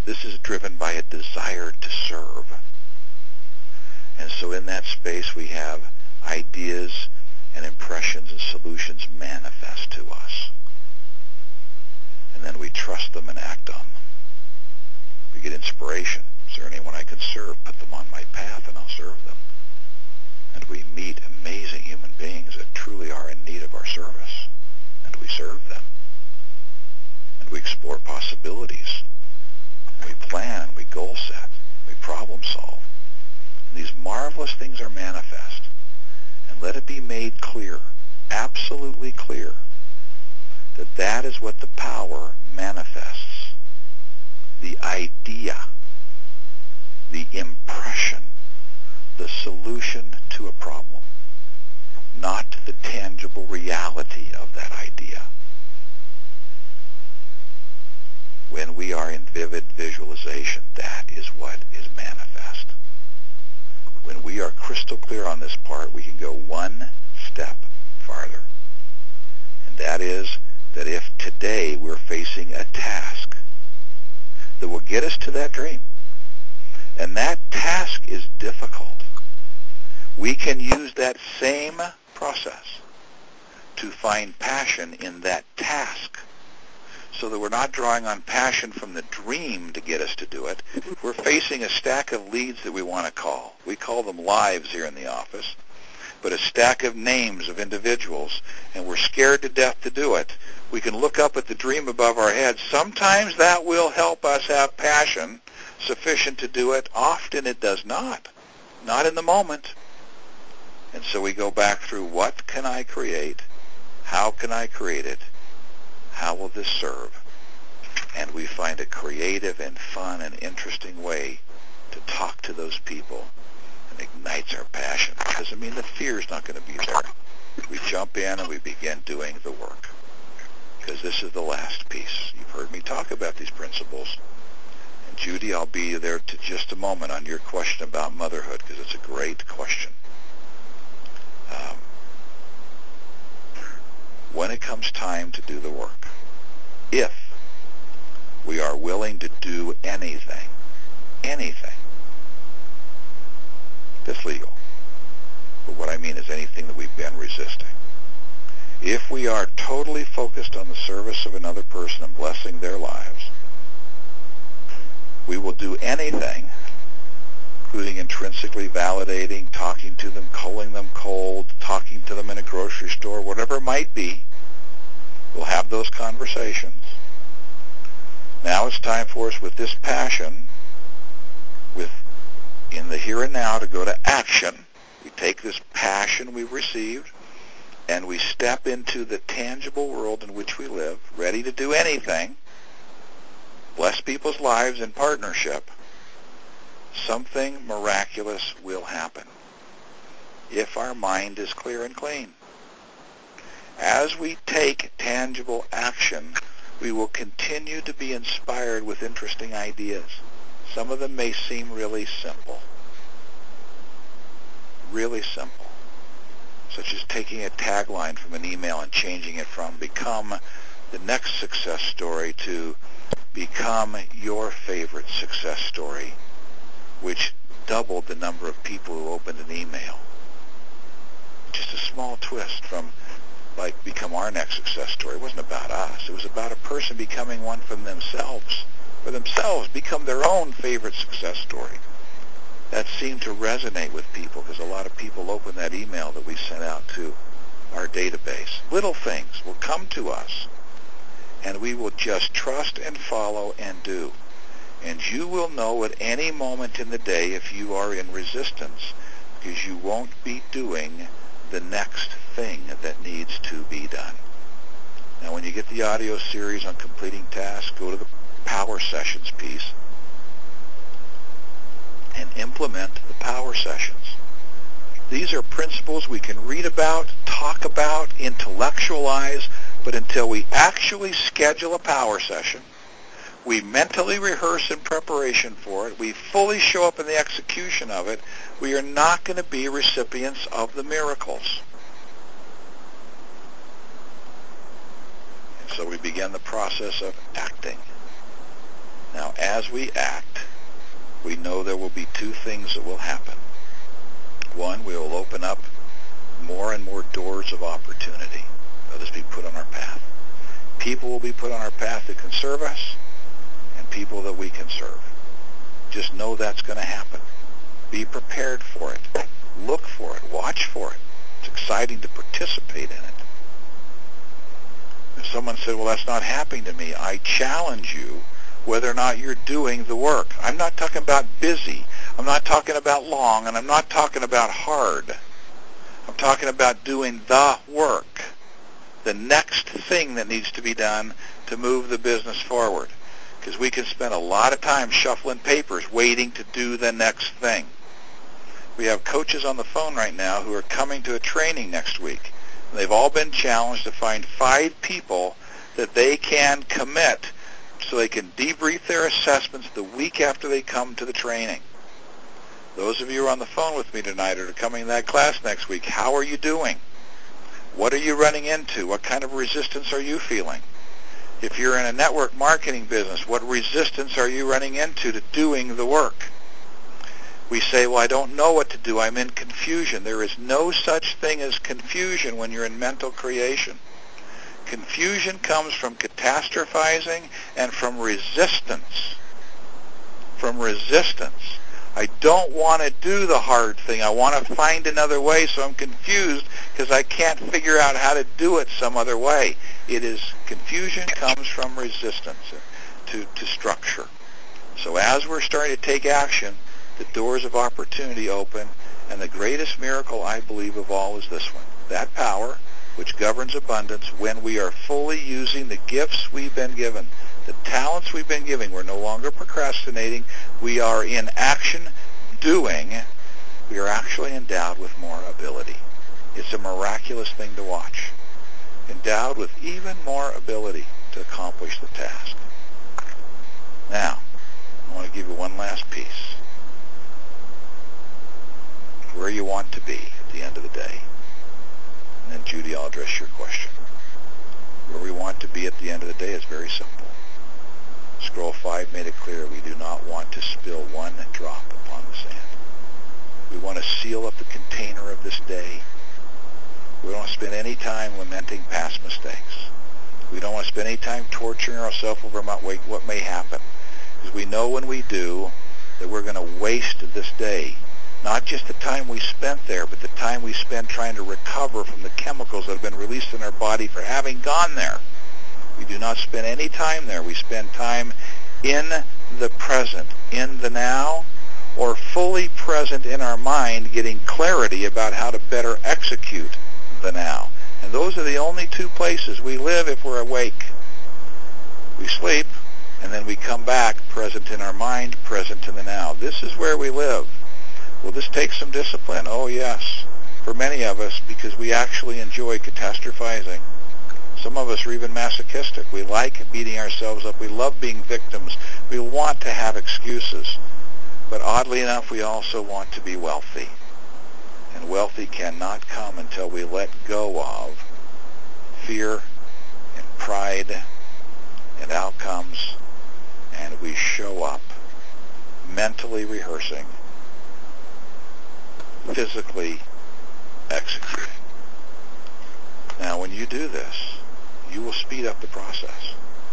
This is driven by a desire to serve. And so in that space we have ideas and impressions and solutions manifest to us. And then we trust them and act on them. We get inspiration. Is there anyone I can serve? Put them on my path and I'll serve them. And we meet amazing human beings that truly are in need of our service. And we serve them. And we explore possibilities. And we plan and we goal set. We problem solve. And these marvelous things are manifest. And let it be made clear, absolutely clear, that that is what the power manifests. The idea, the impression, the solution to a problem, not the tangible reality of that idea. When we are in vivid visualization, that is what is manifest. When we are crystal clear on this part, we can go one step farther. And that is that if today we're facing a task that will get us to that dream, and that task is difficult, we can use that same process to find passion in that task, so that we're not drawing on passion from the dream to get us to do it. We're facing a stack of leads that we want to call. We call them lives here in the office, but a stack of names of individuals, and we're scared to death to do it. We can look up at the dream above our heads. Sometimes that will help us have passion sufficient to do it. Often it does not in the moment. And so we go back through, what can I create? How can I create it? How will this serve? And we find a creative and fun and interesting way to talk to those people, and ignites our passion. Doesn't mean the fear is not going to be there. We jump in and we begin doing the work, because this is the last piece. You've heard me talk about these principles. And Judy, I'll be there to just a moment on your question about motherhood, because it's a great question. When it comes time to do the work, if we are willing to do anything that's legal, but what I mean is anything that we've been resisting, if we are totally focused on the service of another person and blessing their lives, we will do anything, including intrinsically validating, talking to them, calling them cold, talking to them in a grocery store, whatever it might be. We'll have those conversations. Now it's time for us, with this passion, in the here and now, to go to action. We take this passion we've received and we step into the tangible world in which we live, ready to do anything, bless people's lives in partnership. Something miraculous will happen if our mind is clear and clean. As we take tangible action, we will continue to be inspired with interesting ideas. Some of them may seem really simple, such as taking a tagline from an email and changing it from "become the next success story" to "become your favorite success story," which doubled the number of people who opened an email. Just a small twist from, like, "become our next success story." It wasn't about us. It was about a person becoming one for themselves, become their own favorite success story. That seemed to resonate with people, because a lot of people opened that email that we sent out to our database. Little things will come to us, and we will just trust and follow and do. And you will know at any moment in the day if you are in resistance, because you won't be doing the next thing that needs to be done. Now, when you get the audio series on completing tasks, go to the Power Sessions piece and implement the Power Sessions. These are principles we can read about, talk about, intellectualize, but until we actually schedule a power session, we mentally rehearse in preparation for it, we fully show up in the execution of it, we are not going to be recipients of the miracles. And so we begin the process of acting. Now, as we act, we know there will be two things that will happen. One, we will open up more and more doors of opportunity that is be put on our path. People will be put on our path that can serve us, and people that we can serve. Just know that's going to happen. Be prepared for it. Look for it. Watch for it. It's exciting to participate in it. If someone said, well, that's not happening to me, I challenge you whether or not you're doing the work. I'm not talking about busy. I'm not talking about long, and I'm not talking about hard. I'm talking about doing the work, the next thing that needs to be done to move the business forward. Because we can spend a lot of time shuffling papers waiting to do the next thing. We have coaches on the phone right now who are coming to a training next week. They've all been challenged to find 5 people that they can commit so they can debrief their assessments the week after they come to the training. Those of you who are on the phone with me tonight or are coming to that class next week, how are you doing? What are you running into? What kind of resistance are you feeling? If you're in a network marketing business, what resistance are you running into to doing the work? We say, well, I don't know what to do. I'm in confusion. There is no such thing as confusion when you're in mental creation. Confusion comes from catastrophizing and from resistance. From resistance. I don't want to do the hard thing. I want to find another way, so I'm confused because I can't figure out how to do it some other way. It is confusion comes from resistance to structure. So as we're starting to take action, the doors of opportunity open, and the greatest miracle, I believe, of all is this one. That power, which governs abundance, when we are fully using the gifts we've been given, the talents we've been given, we're no longer procrastinating, we are in action doing, we are actually endowed with more ability. It's a miraculous thing to watch. Endowed with even more ability to accomplish the task. Now, I want to give you one last piece. Where you want to be at the end of the day. And then, Judy, I'll address your question. Where we want to be at the end of the day is very simple. Scroll 5 made it clear we do not want to spill one drop upon the sand. We want to seal up the container of this day. We don't want to spend any time lamenting past mistakes. We don't want to spend any time torturing ourselves over what may happen. Because we know when we do that we're going to waste this day. Not just the time we spent there, but the time we spent trying to recover from the chemicals that have been released in our body for having gone there. We do not spend any time there. We spend time in the present, in the now, or fully present in our mind, getting clarity about how to better execute the now. And those are the only 2 places we live if we're awake. We sleep, and then we come back present in our mind, present in the now. This is where we live. Will this take some discipline? Oh, yes. For many of us, because we actually enjoy catastrophizing. Some of us are even masochistic. We like beating ourselves up. We love being victims. We want to have excuses. But oddly enough, we also want to be wealthy. And wealthy cannot come until we let go of fear and pride and outcomes, and we show up mentally rehearsing, physically executing. Now, when you do this, you will speed up the process.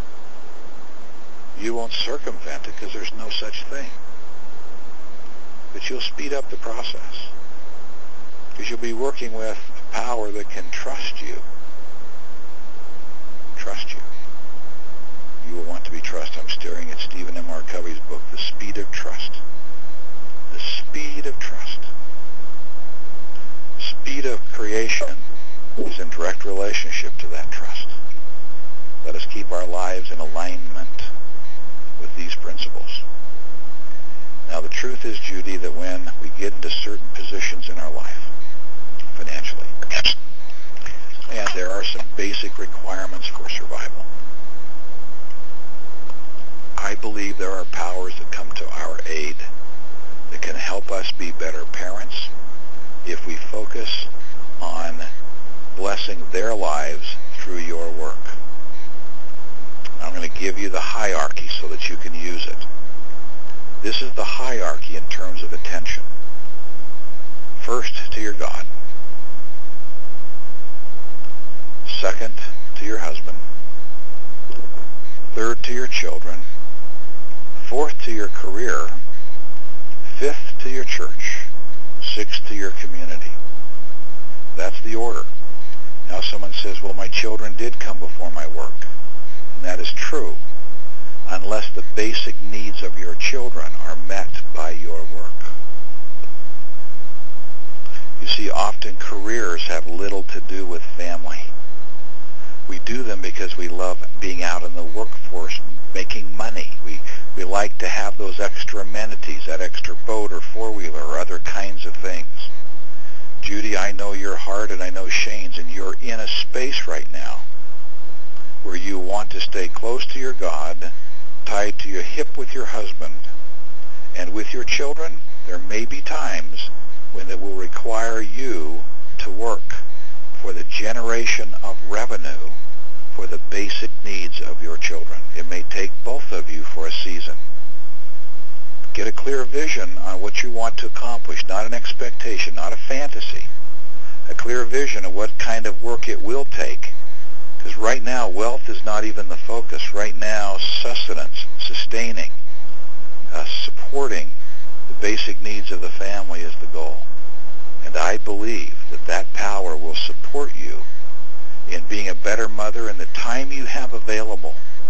You won't circumvent it because there's no such thing. But you'll speed up the process because you'll be working with a power that can trust you. Trust you. You will want to be trusted. I'm staring at Stephen M. R. Covey's book, The Speed of Trust. The speed of trust. Speed of creation is in direct relationship to that trust. Let us keep our lives in alignment with these principles. Now, the truth is, Judy, that when we get into certain positions in our life, financially, and there are some basic requirements for survival, I believe there are powers that come to our aid that can help us be better parents if we focus on blessing their lives through your work. I'm going to give you the hierarchy, so so that you can use it. This is the hierarchy in terms of attention. First to your God. Second to your husband. Third to your children. Fourth to your career. Fifth to your church. Sixth to your community. That's the order. Now someone says, well, my children did come before my work. And that is true, unless the basic needs of your children are met by your work. You see, often careers have little to do with family. We do them because we love being out in the workforce, making money. We like to have those extra amenities, that extra boat or four-wheeler or other kinds of things. Judy, I know your heart and I know Shane's, and you're in a space right now where you want to stay close to your God, tied to your hip with your husband. And with your children, there may be times when it will require you to work for the generation of revenue for the basic needs of your children. It may take both of you for a season. Get a clear vision on what you want to accomplish, not an expectation, not a fantasy. A clear vision of what kind of work it will take. Because right now, wealth is not even the focus. Right now, sustenance, sustaining, supporting the basic needs of the family is the goal. And I believe that that power will support you in being a better mother in the time you have available,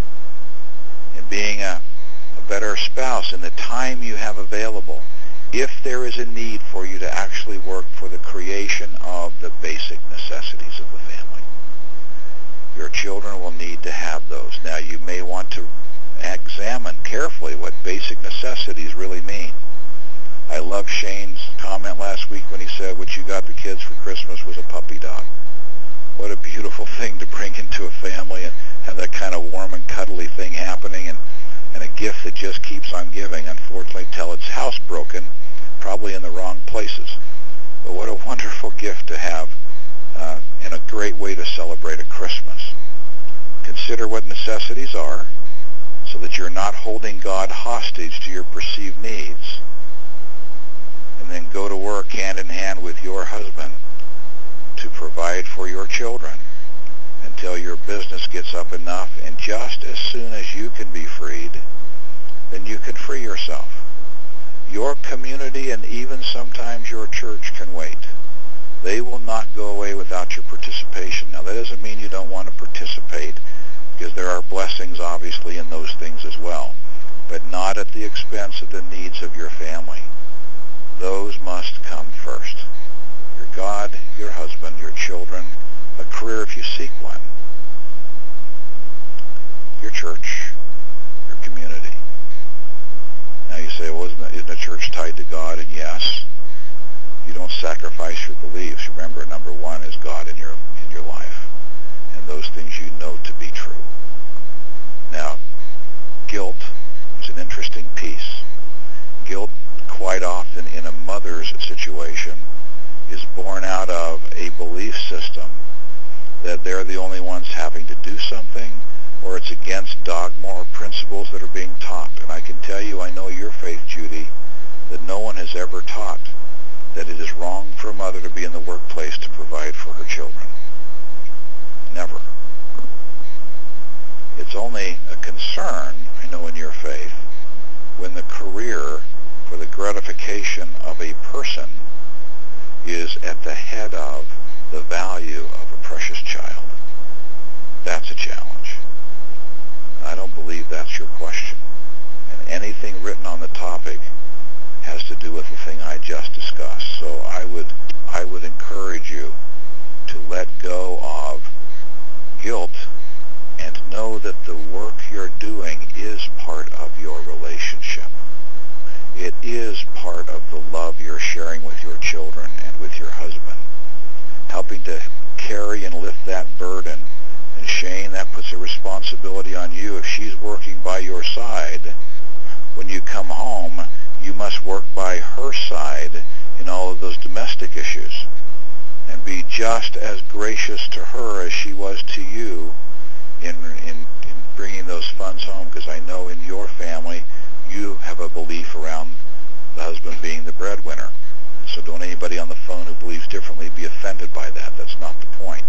in being a better spouse in the time you have available, if there is a need for you to actually work for the creation of the basic necessities of the family. Your children will need to have those. Now, you may want to examine carefully what basic necessities really mean. I love Shane's comment last week when he said, what you got the kids for Christmas was a puppy dog. What a beautiful thing to bring into a family and have that kind of warm and cuddly thing happening, and a gift that just keeps on giving, unfortunately, till it's housebroken, probably in the wrong places. But what a wonderful gift to have, and a great way to celebrate a Christmas. Consider what necessities are so that you're not holding God hostage to your perceived needs. And then go to work hand in hand with your husband to provide for your children until your business gets up enough, and just as soon as you can be freed, then you can free yourself. Your community and even sometimes your church can wait. They will not go away without your participation. Now, that doesn't mean you don't want to participate, because there are blessings, obviously, in those things as well, but not at the expense of the needs of your family. Those must come first. Your God, your husband, your children, a career if you seek one, your church, your community. Now you say, well, isn't a church tied to God? And yes, you don't sacrifice your beliefs. Remember, number one is God in your life, and those things you know to be true. Now, guilt is an interesting piece. Guilt, quite often in a mother's situation, is born out of a belief system that they're the only ones having to do something, or it's against dogma or principles that are being taught. And I can tell you, I know your faith, Judy, that no one has ever taught that it is wrong for a mother to be in the workplace to provide for her children. Never. It's only a concern, I know in your faith, when the career for the gratification of a person is at the head of the value of a precious child. That's a challenge. I don't believe that's your question. And anything written on the topic has to do with the thing I just discussed. So I would encourage you to let go of guilt and know that the work you're doing is part of your relationship. It is part of the love you're sharing with your children and with your husband, helping to carry and lift that burden. And Shane, that puts a responsibility on you. If she's working by your side, when you come home, you must work by her side in all of those domestic issues and be just as gracious to her as she was to you in bringing those funds home, because I know in your family you have a belief around the husband being the breadwinner. So don't anybody on the phone who believes differently be offended by that. That's not the point.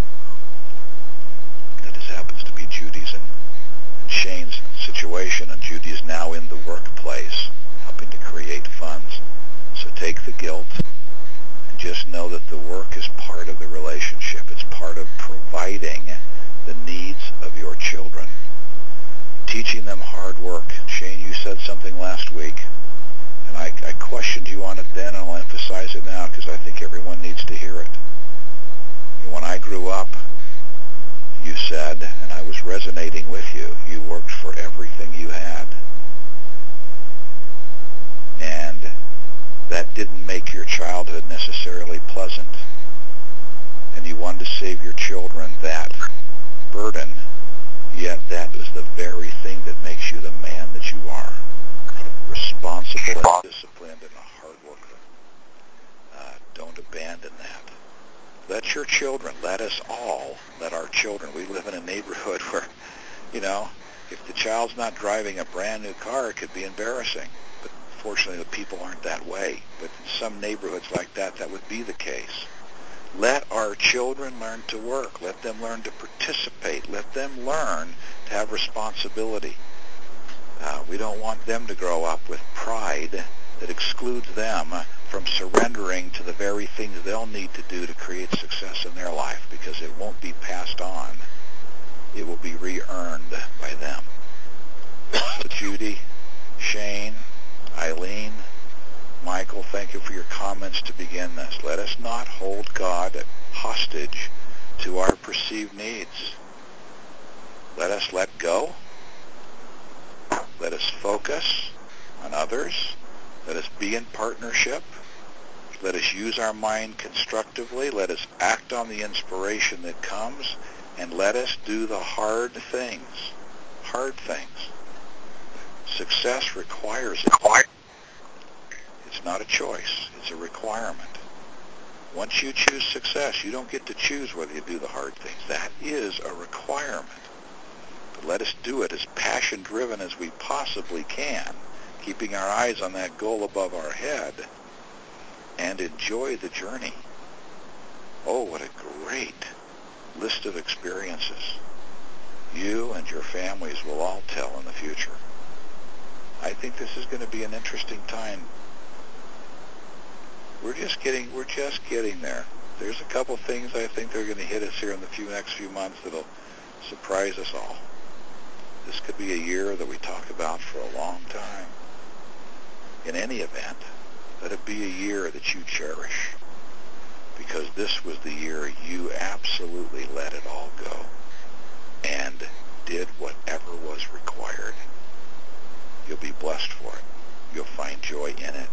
That just happens to be Judy's and Shane's situation, and Judy is now in the workplace helping to create funds. So take the guilt and just know that the work is part of the relationship. It's part of providing the needs of your children. Teaching them hard work. Shane, you said something last week, and I questioned you on it then, and I'll emphasize it now because I think everyone needs to hear it. And when I grew up, you said, and I was resonating with you, you worked for everything you had. And that didn't make your childhood necessarily pleasant. And you wanted to save your children that burden, yet that is the very thing that makes you the man that you are. Responsible and disciplined and a hard worker. Don't abandon that. Let your children, let us all, let our children. We live in a neighborhood where, if the child's not driving a brand new car, it could be embarrassing. But fortunately, the people aren't that way. But in some neighborhoods like that, that would be the case. Let our children learn to work. Let them learn to participate. Let them learn to have responsibility. We don't want them to grow up with pride that excludes them from surrendering to the very things they'll need to do to create success in their life, because it won't be passed on. It will be re-earned by them. So Judy, Shane, Eileen, Michael, thank you for your comments to begin this. Let us not hold God hostage to our perceived needs. Let us let go. Let us focus on others. Let us be in partnership. Let us use our mind constructively. Let us act on the inspiration that comes. And let us do the hard things. Hard things. Success requires it. It's not a choice. It's a requirement. Once you choose success, you don't get to choose whether you do the hard things. That is a requirement. But let us do it as passion-driven as we possibly can, keeping our eyes on that goal above our head, and enjoy the journey. Oh, what a great list of experiences you and your families will all tell in the future. I think this is going to be an interesting time. We're just getting there. There's a couple things I think they're going to hit us here in the next few months that'll surprise us all. This could be a year that we talk about for a long time. In any event, let it be a year that you cherish, because this was the year you absolutely let it all go and did whatever was required. You'll be blessed for it. You'll find joy in it.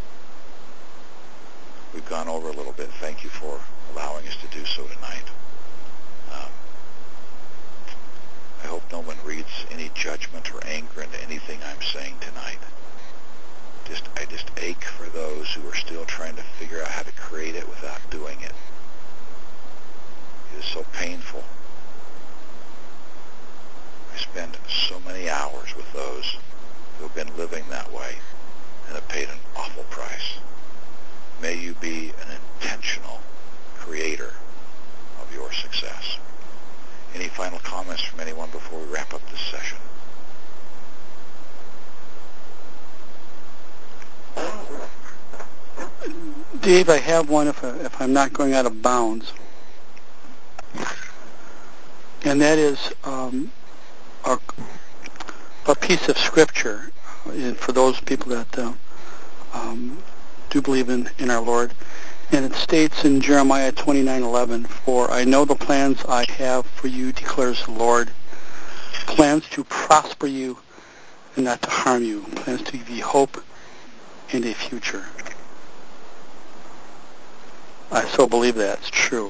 We've gone over a little bit. Thank you for allowing us to do so tonight. I hope no one reads any judgment or anger into anything I'm saying tonight. I just ache for those who are still trying to figure out how to create it without doing it. It is so painful. I spend so many hours with those who have been living that way and have paid an awful price. May you be an intentional creator of your success. Any final comments from anyone before we wrap up this session? Dave, I have one if I'm not going out of bounds. And that is a piece of scripture for those people that do believe in our Lord. And it states in Jeremiah 29:11, "For I know the plans I have for you, declares the Lord, plans to prosper you and not to harm you, plans to give you hope and a future." I so believe that's true.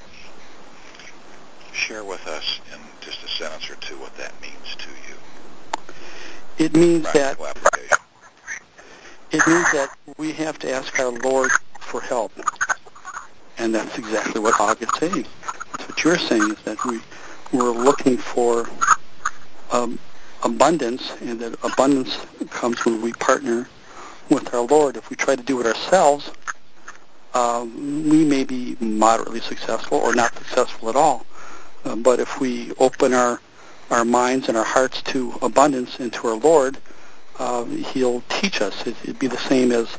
Share with us in just a sentence or two what that means to you. It means Practical application. It means that we have to ask our Lord for help. And that's exactly what Og is saying. That's what you're saying, is that we're looking for abundance, and that abundance comes when we partner with our Lord. If we try to do it ourselves, we may be moderately successful or not successful at all. But if we open our minds and our hearts to abundance and to our Lord, He'll teach us. It'd be the same as,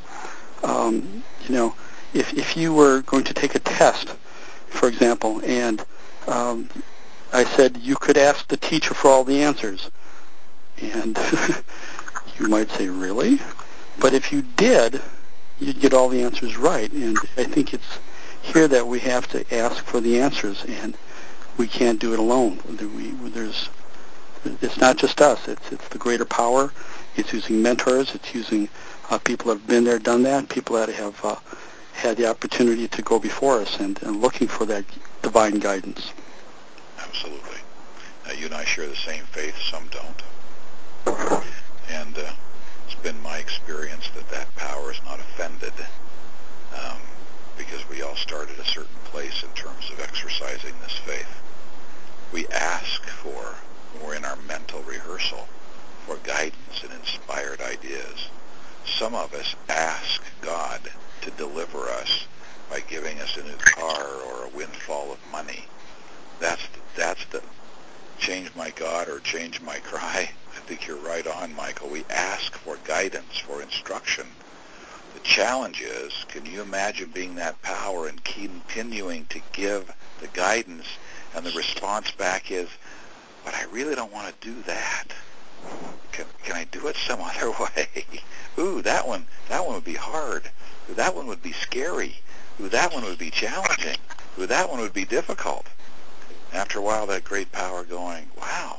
if you were going to take a test, for example, and I said you could ask the teacher for all the answers. And you might say, really? But if you did, you'd get all the answers right. And I think it's here that we have to ask for the answers, and we can't do it alone. It's not just us. It's the greater power. It's using mentors. It's using people that have been there, done that, people that have had the opportunity to go before us and looking for that divine guidance. Absolutely. You and I share the same faith. Some don't. And it's been my experience that power is not offended because we all start at a certain place in terms of exercising this faith. We ask for, when we're in our mental rehearsal, for guidance and inspired ideas. Some of us ask God to deliver us by giving us a new car or a windfall of money. That's the change my God or change my cry. I think you're right on, Michael. We ask for guidance, for instruction. The challenge is, can you imagine being that power and continuing to give the guidance, and the response back is, but I really don't want to do that. Can I do it some other way? Ooh, that one would be hard. Ooh, that one would be scary. Ooh, that one would be challenging. Ooh, that one would be difficult. After a while, that great power going, wow,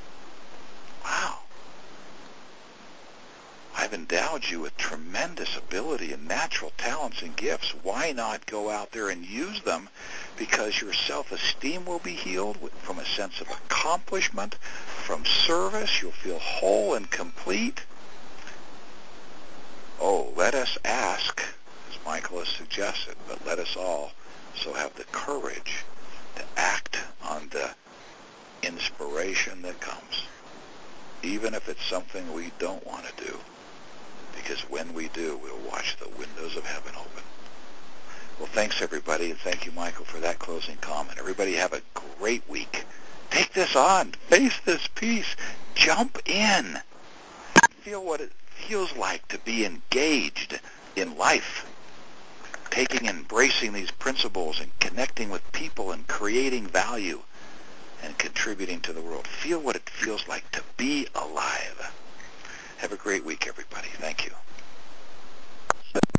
I've endowed you with tremendous ability and natural talents and gifts. Why not go out there and use them? Because your self-esteem will be healed from a sense of accomplishment, from service. You'll feel whole and complete. Oh, let us ask, as Michael has suggested, but let us all so have the courage to act on the inspiration that comes, even if it's something we don't want to do, because when we do, we'll watch the windows of heaven open. Well, thanks, everybody, and thank you, Michael, for that closing comment. Everybody have a great week. Take this on. Face this piece. Jump in. Feel what it feels like to be engaged in life, taking and embracing these principles and connecting with people and creating value and contributing to the world. Feel what it feels like to be alive. Have a great week, everybody. Thank you.